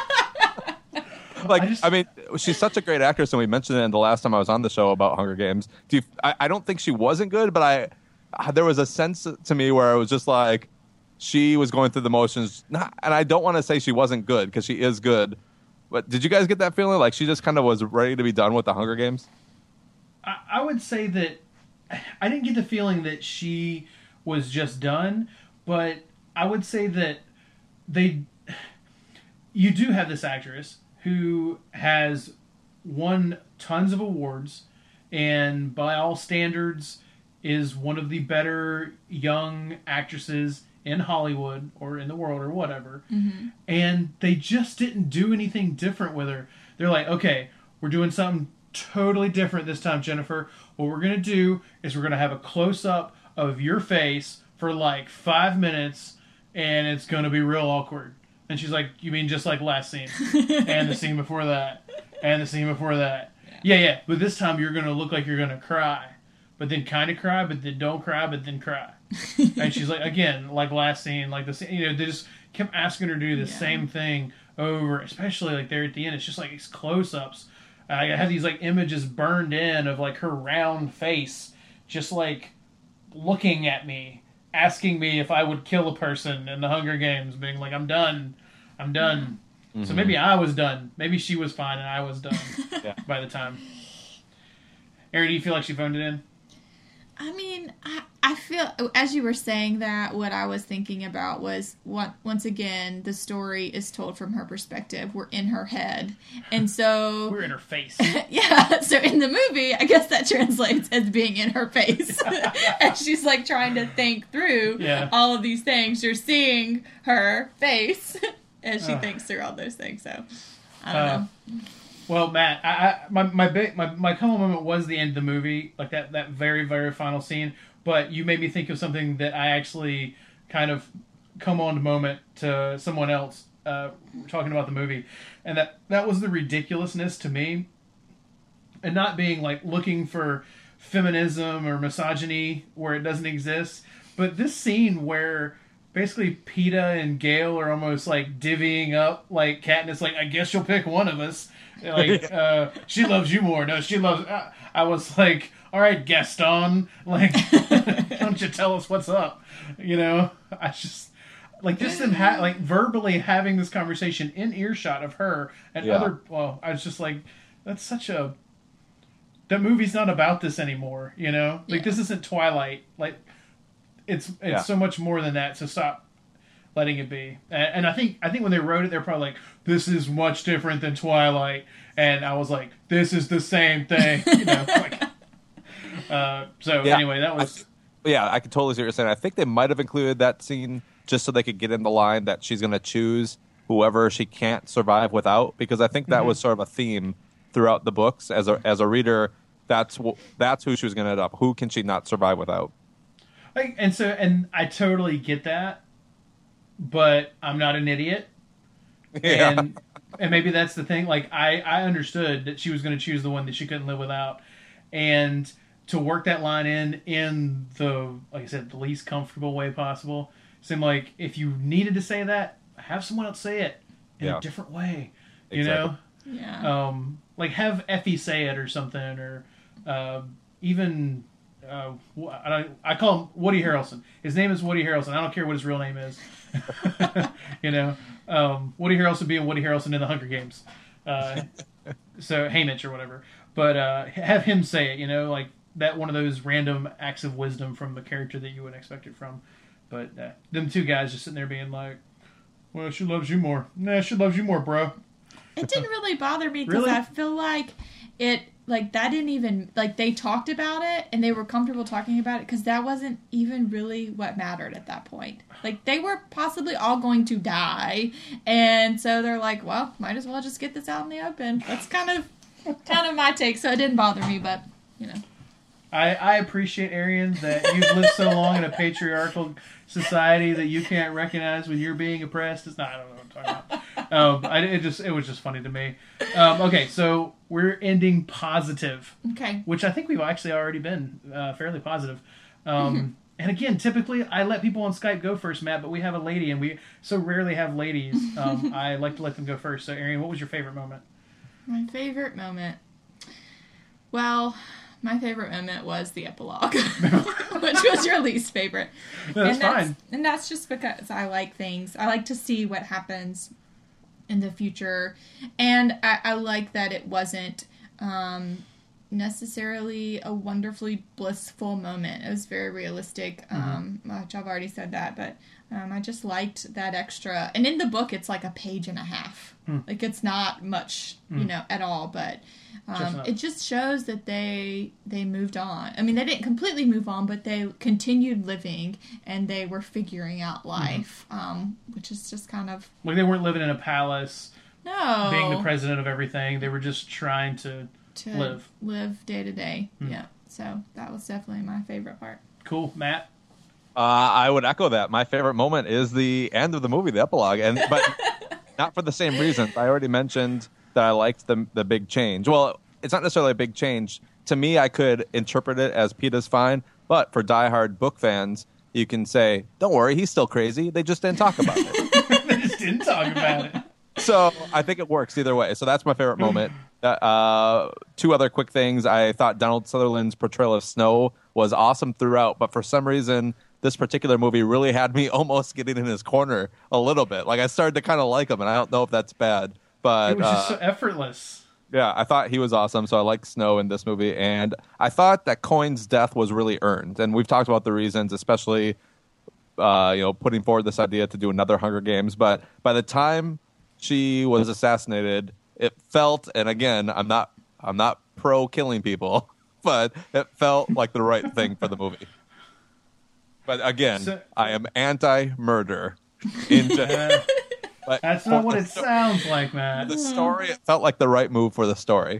S4: Like, I, just, I mean, she's such a great actress, and we mentioned it the last time I was on the show about Hunger Games. Do you, I, I don't think she wasn't good, but I there was a sense to me where it was just like she was going through the motions. Not, and I don't want to say she wasn't good, because she is good. But did you guys get that feeling? Like she just kind of was ready to be done with the Hunger Games?
S2: I, I would say that I didn't get the feeling that she was just done, but I would say that they you do have this actress who has won tons of awards and by all standards is one of the better young actresses in Hollywood or in the world or whatever. Mm-hmm. And they just didn't do anything different with her. They're like, okay, we're doing something totally different this time, Jennifer. What we're going to do is we're going to have a close-up of your face for like five minutes and it's going to be real awkward. And she's like, you mean just like last scene? And the scene before that. And the scene before that. Yeah, yeah. But this time you're going to look like you're going to cry. But then kind of cry, but then don't cry, but then cry. And she's like, again, like last scene, like the scene, you know, they just kept asking her to do the
S3: Yeah.
S2: same thing over, especially like there at the end. It's just like these close-ups. I have these like images burned in of like her round face, just like looking at me, asking me if I would kill a person in the Hunger Games, being like, I'm done. I'm done.
S4: Mm-hmm.
S2: So maybe I was done. Maybe she was fine and I was done
S4: Yeah.
S2: by the time. Aaron, do you feel like she phoned it in?
S3: I mean, I, I feel, as you were saying that, what I was thinking about was, what, once again, the story is told from her perspective. We're in her head. And so...
S2: We're in her face.
S3: yeah, so in the movie, I guess that translates as being in her face. And she's, like, trying to think through
S2: Yeah.
S3: all of these things. You're seeing her face as she
S2: Uh.
S3: thinks through all those things, so... I don't
S2: Uh,
S3: know.
S2: Well, Matt, I, I my my big my my come moment was the end of the movie, like that that very very final scene. But you made me think of something that I actually kind of come on moment to someone else uh, talking about the movie, and that that was the ridiculousness to me, and not being like looking for feminism or misogyny where it doesn't exist, but this scene where basically PETA and Gale are almost like divvying up, like Katniss, like, I guess you'll pick one of us. Like, uh, she loves you more. No, she loves... Uh, I was like, all right, Gaston, like, don't you tell us what's up? You know? I just... Like, just them, ha- like, verbally having this conversation in earshot of her and
S4: Yeah.
S2: other... Well, I was just like, that's such a... That movie's not about this anymore, you know? Like,
S3: Yeah.
S2: this isn't Twilight. Like, it's it's
S4: Yeah.
S2: so much more than that, so stop letting it be. And, and I think I think when they wrote it, they're probably like, this is much different than Twilight. And I was like, this is the same thing. You know, like, uh, so
S4: Yeah.
S2: anyway, that was...
S4: Yeah, I can totally see what you're saying. I think they might have included that scene just so they could get in the line that she's going to choose whoever she can't survive without, because I think that
S2: Mm-hmm.
S4: was sort of a theme throughout the books. As a as a reader, that's wh- that's who she was going to end up. Who can she not survive without?
S2: Like, and so, and I totally get that, but I'm not an idiot.
S4: Yeah.
S2: And and maybe that's the thing. Like, I, I understood that she was going to choose the one that she couldn't live without. And to work that line in, in the, like I said, the least comfortable way possible, seemed like if you needed to say that, have someone else say it in
S4: Yeah.
S2: a different way. You
S4: Exactly.
S2: know?
S3: Yeah.
S2: Um, like, have Effie say it or something, or uh, even... Uh, wh- I, I call him Woody Harrelson. His name is Woody Harrelson. I don't care what his real name is. You know, um, Woody Harrelson being Woody Harrelson in the Hunger Games. Uh, so Haymitch or whatever. But uh, have him say it. You know, like that one of those random acts of wisdom from a character that you wouldn't expect it from. But uh, them two guys just sitting there being like, "Well, she loves you more." Nah, she loves you more, bro.
S3: It didn't really bother me because
S2: Really?
S3: I feel like it, like, that didn't even, like, they talked about it and they were comfortable talking about it because that wasn't even really what mattered at that point. Like, they were possibly all going to die, and so they're like, well, might as well just get this out in the open. That's kind of, kind of my take, so it didn't bother me, but, you know.
S2: I, I appreciate, Arian, that you've lived so long in a patriarchal society that you can't recognize when you're being oppressed. It's not, I don't know what I'm talking about. Um, I, it just it was just funny to me. Um, okay, so we're ending positive,
S3: Okay.
S2: which I think we've actually already been uh, fairly positive. Um, and again, typically I let people on Skype go first, Matt, but we have a lady, and we so rarely have ladies. Um, I like to let them go first. So, Arian, what was your favorite moment?
S3: My favorite moment. Well, my favorite moment was the epilogue, which was your least favorite.
S2: No, that's
S3: and that's,
S2: fine.
S3: And that's just because I like things. I like to see what happens in the future. And I, I like that it wasn't um, necessarily a wonderfully blissful moment. It was very realistic, um, which I've already said that, but um, I just liked that extra. And in the book, it's like a page and a half. Like, it's not much, you know, at all, but
S2: Just
S3: um,
S2: enough.
S3: it just shows that they they moved on. I mean, they didn't completely move on, but they continued living, and they were figuring out life, um, which is just kind of,
S2: Like, they weren't living in a palace,
S3: no.
S2: being the president of everything. They were just trying to
S3: to
S2: live.
S3: live day to day. Yeah. So that was definitely my favorite part.
S2: Cool, Matt.
S4: Uh, I would echo that. My favorite moment is the end of the movie, the epilogue, and but not for the same reasons. I already mentioned that I liked the the big change. Well, it's not necessarily a big change. To me, I could interpret it as PETA's fine, but for diehard book fans, you can say, don't worry, he's still crazy. They just didn't talk about it.
S1: They just didn't talk about it.
S4: So I think it works either way. So that's my favorite moment. Uh, two other quick things. I thought Donald Sutherland's portrayal of Snow was awesome throughout, but for some reason, this particular movie really had me almost getting in his corner a little bit. Like I started to kind of like him, and I don't know if that's bad, but
S1: It was just
S4: uh,
S1: so effortless.
S4: yeah, I thought he was awesome. So I like Snow in this movie, and I thought that Coin's death was really earned. And we've talked about the reasons, especially uh, you know, putting forward this idea to do another Hunger Games. But by the time she was assassinated, it felt, and again, I'm not, I'm not pro killing people, but it felt like the right thing for the movie. But again,
S1: So-
S4: I am anti-murder. In general. But
S1: That's not
S4: for
S1: what
S4: the
S1: it
S4: sto-
S1: sounds like, Matt.
S4: The story, it felt like the right move for the story.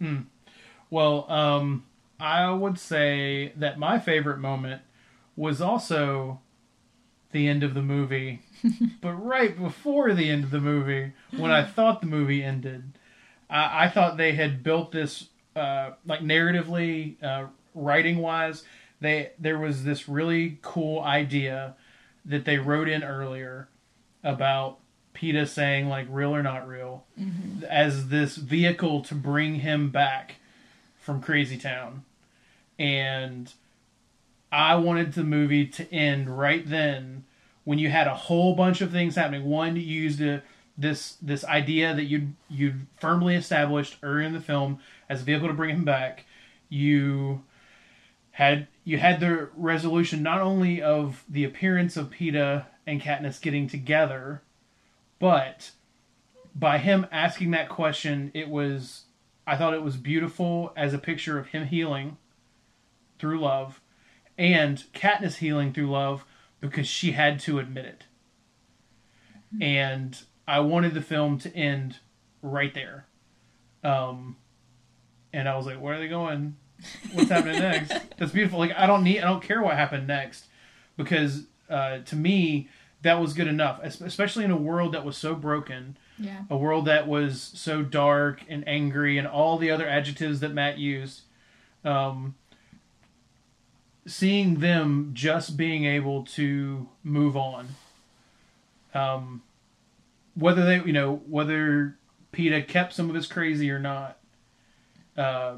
S1: Well, um, I would say that my favorite moment was also the end of the movie, but right before the end of the movie, when I thought the movie ended, I, I thought they had built this, uh, like narratively, uh, writing wise, they there was this really cool idea that they wrote in earlier about PETA saying like real or not real as this vehicle to bring him back from Crazy Town. And I wanted the movie to end right then when you had a whole bunch of things happening. One, you used a, this this idea that you you firmly established earlier in the film as a vehicle to bring him back. You had you had the resolution not only of the appearance of PETA and Katniss getting together, but by him asking that question, it was I thought it was beautiful as a picture of him healing through love, and Katniss healing through love because she had to admit it. And I wanted the film to end right there. Um, and I was like, where are they going? What's happening next? That's beautiful. Like I don't need, I don't care what happened next, because uh, to me that was good enough. Especially in a world that was so broken,
S3: Yeah.
S1: a world that was so dark and angry, and all the other adjectives that Matt used. Um, seeing them just being able to move on, um, whether they, you know, whether PETA kept some of his crazy or not. Uh,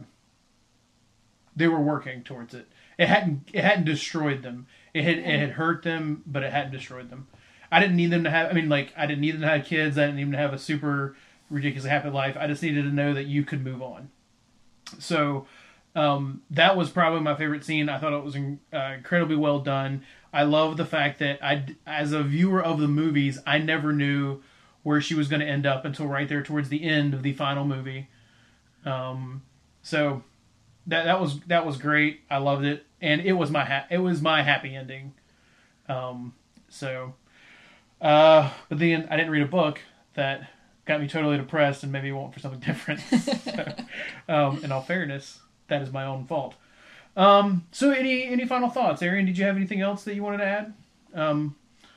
S1: they were working towards it. It hadn't it hadn't destroyed them. It had it had hurt them, but it hadn't destroyed them. I didn't need them to have. I mean, like I didn't need them to have kids. I didn't even have a super ridiculously happy life. I just needed to know that you could move on. So um, that was probably my favorite scene. I thought it was uh, incredibly well done. I love the fact that I, as a viewer of the movies, I never knew where she was going to end up until right there towards the end of the final movie. Um, so. That that was that was great. I loved it, and it was my ha- it was my happy ending. Um, so, uh, but then I didn't read a book that got me totally depressed and made me want for something different. So, um, in all fairness, that is my own fault. Um, so, any any final thoughts, Arian? Did you have anything else that you wanted to add? Um,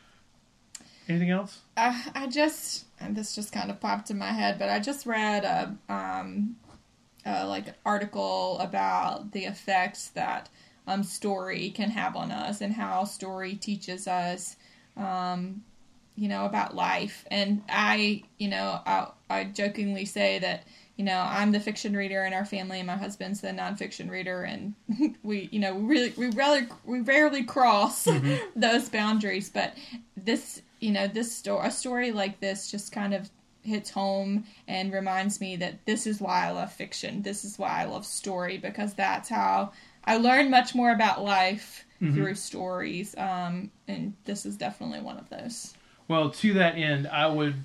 S1: anything else?
S3: Uh, I just, and this just kind of popped in my head, but I just read a um. Uh, like an article about the effects that um, story can have on us and how story teaches us, um, you know, about life. And I, you know, I, I jokingly say that, you know, I'm the fiction reader in our family, and my husband's the nonfiction reader, and we, you know, really, we rarely, we rarely cross mm-hmm. those boundaries. But this, you know, this story, a story like this, just kind of hits home and reminds me that this is why I love fiction. This is why I love story, because that's how I learn much more about life mm-hmm. through stories. Um, and this is definitely one of those.
S1: Well, to that end, I would,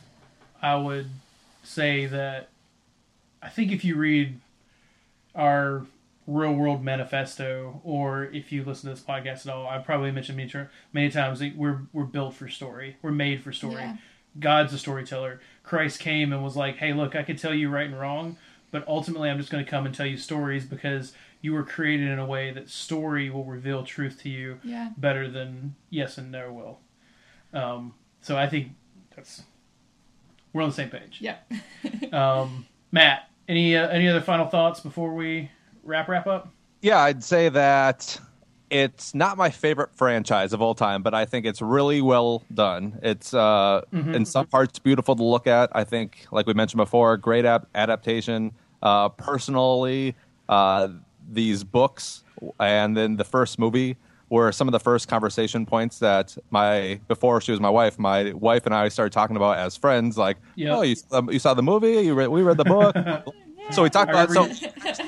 S1: I would say that I think if you read our Real World Manifesto, or if you listen to this podcast at all, I've probably mentioned many, many times that we're we're built for story. We're made for story.
S3: Yeah.
S1: God's a storyteller. Christ came and was like, hey, look, I could tell you right and wrong, but ultimately I'm just going to come and tell you stories because you were created in a way that story will reveal truth to you
S3: yeah.
S1: better than yes and no will. Um, so I think that's we're on the same page.
S3: Yep.
S1: um, Matt,
S2: Any uh, any other final thoughts before we wrap wrap up?
S4: Yeah, I'd say that it's not my favorite franchise of all time, but I think it's really well done. It's uh, mm-hmm. in some parts beautiful to look at. I think, like we mentioned before, great ap- adaptation. Uh, personally, uh, these books and then the first movie were some of the first conversation points that my before she was my wife, my wife and I started talking about as friends. Like, yep. oh, you, um, you saw the movie? You read, we read the book. So we talked about. So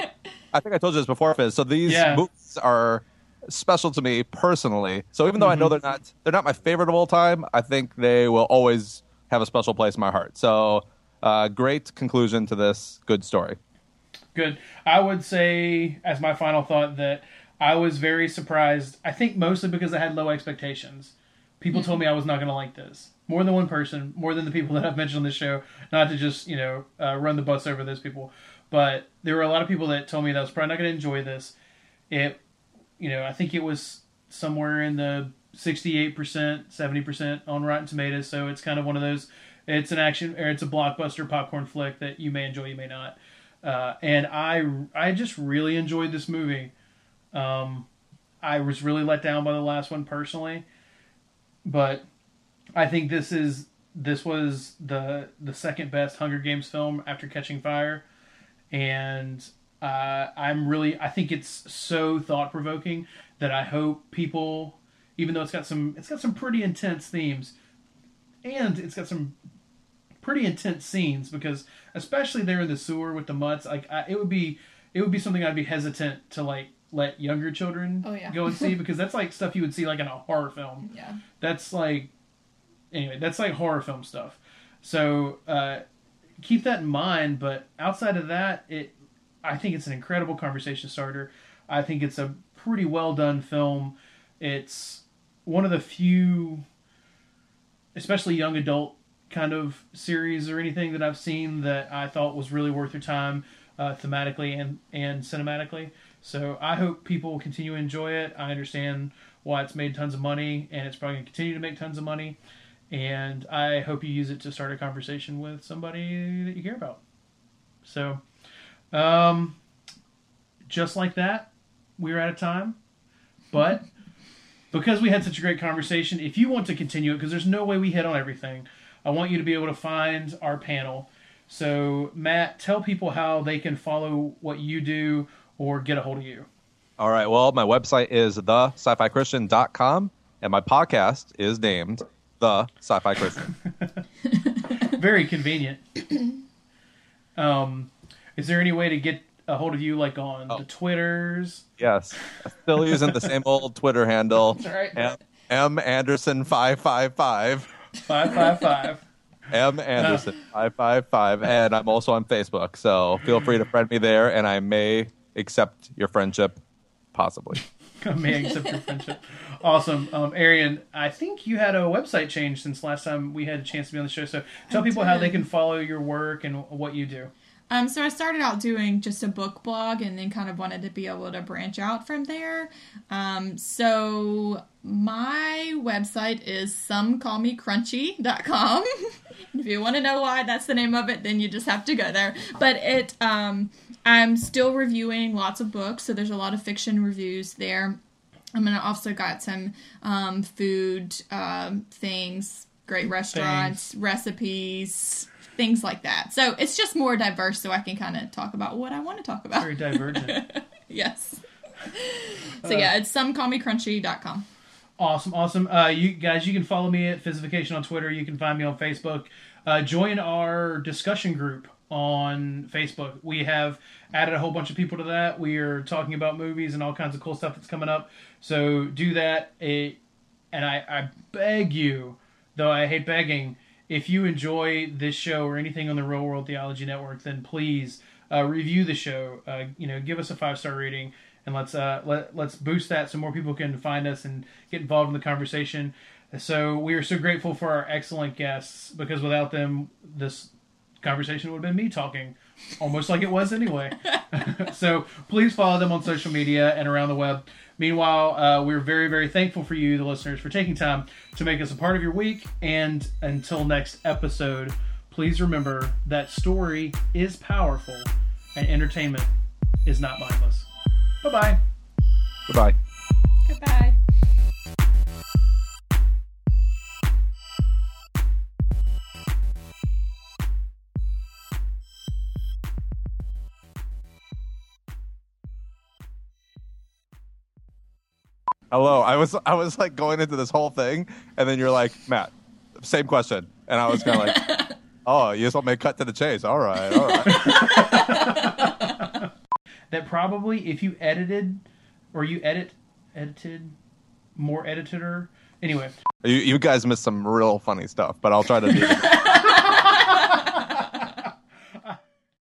S4: I think I told you this before, Fizz. So these yeah. movies are special to me personally. So even though mm-hmm. I know they're not they're not my favorite of all time, I think they will always have a special place in my heart. So uh, great conclusion to this good story.
S2: Good. I would say, as my final thought, that I was very surprised. I think mostly because I had low expectations. People mm-hmm. told me I was not going to like this. More than one person, more than the people that I've mentioned on this show. Not to just, you know, uh, run the bus over those people. But there were a lot of people that told me that I was probably not going to enjoy this. It, you know, I think it was somewhere in the sixty-eight percent, seventy percent on Rotten Tomatoes. So it's kind of one of those, it's an action, or it's a blockbuster popcorn flick that you may enjoy, you may not. Uh, and I, I just really enjoyed this movie. Um, I was really let down by the last one personally, but I think this is this was the the second best Hunger Games film after Catching Fire, and uh, I'm really I think it's so thought provoking that I hope people, even though it's got some it's got some pretty intense themes, and it's got some pretty intense scenes, because especially there in the sewer with the mutts, like I, it would be it would be something I'd be hesitant to like let younger children
S3: oh, yeah.
S2: go and see, because that's like stuff you would see like in a horror film.
S3: Yeah,
S2: that's like anyway, that's like horror film stuff. So uh, keep that in mind. But outside of that, it I think it's an incredible conversation starter. I think it's a pretty well done film. It's one of the few, especially young adult kind of series or anything that I've seen that I thought was really worth your time, uh, thematically and, and cinematically. So I hope people will continue to enjoy it. I understand why it's made tons of money, and it's probably going to continue to make tons of money. And I hope you use it to start a conversation with somebody that you care about. So, um, just like that, we're out of time. But because we had such a great conversation, if you want to continue it, because there's no way we hit on everything, I want you to be able to find our panel. So, Matt, tell people how they can follow what you do or get a hold of you.
S4: All right. Well, my website is the sci fi christian dot com, and my podcast is named The Sci-Fi Christian.
S2: Very convenient. um, is there any way to get a hold of you, like on oh. the Twitters?
S4: Yes. I'm still using the same old Twitter handle.
S2: That's right.
S4: M, M Anderson five five five.
S2: five five five.
S4: M Anderson five five five. And I'm also on Facebook, so feel free to friend me there, and I may accept your friendship, possibly.
S2: I may accept your friendship. Awesome. Um, Arian, I think you had a website change since last time we had a chance to be on the show. So tell I people did. how they can follow your work and what you do.
S3: Um, so I started out doing just a book blog and then kind of wanted to be able to branch out from there. Um, so my website is some call me crunchy dot com. If you want to know why that's the name of it, then you just have to go there. But it, um, I'm still reviewing lots of books, so there's a lot of fiction reviews there. I mean, I also got some um, food um, things, great restaurants, things. recipes, things like that. So it's just more diverse, so I can kind of talk about what I want to talk about.
S2: Very divergent.
S3: Yes. So uh, yeah, it's some call me crunchy dot com.
S2: Awesome, awesome. Uh, you guys, you can follow me at Fizzification on Twitter. You can find me on Facebook. Uh, join our discussion group on Facebook. We have added a whole bunch of people to that. We are talking about movies and all kinds of cool stuff that's coming up. So do that. It, and I, I beg you, though I hate begging, if you enjoy this show or anything on the Real World Theology Network, then please uh, review the show. Uh, you know, give us a five-star rating, and let's uh, let, let's boost that so more people can find us and get involved in the conversation. So we are so grateful for our excellent guests, because without them, this conversation would have been me talking, almost like it was anyway. So please follow them on social media and around the web. Meanwhile, uh, we're very, very thankful for you, the listeners, for taking time to make us a part of your week. And until next episode, please remember that story is powerful and entertainment is not mindless. Bye-bye.
S4: Goodbye.
S3: Goodbye.
S4: Hello. I was I was like going into this whole thing, and then you're like, Matt, same question, and I was kind of like, oh, you just want me to cut to the chase? All right, all right.
S2: That probably, if you edited, or you edit, edited, more editor. Anyway,
S4: You you guys missed some real funny stuff, but I'll try to do it.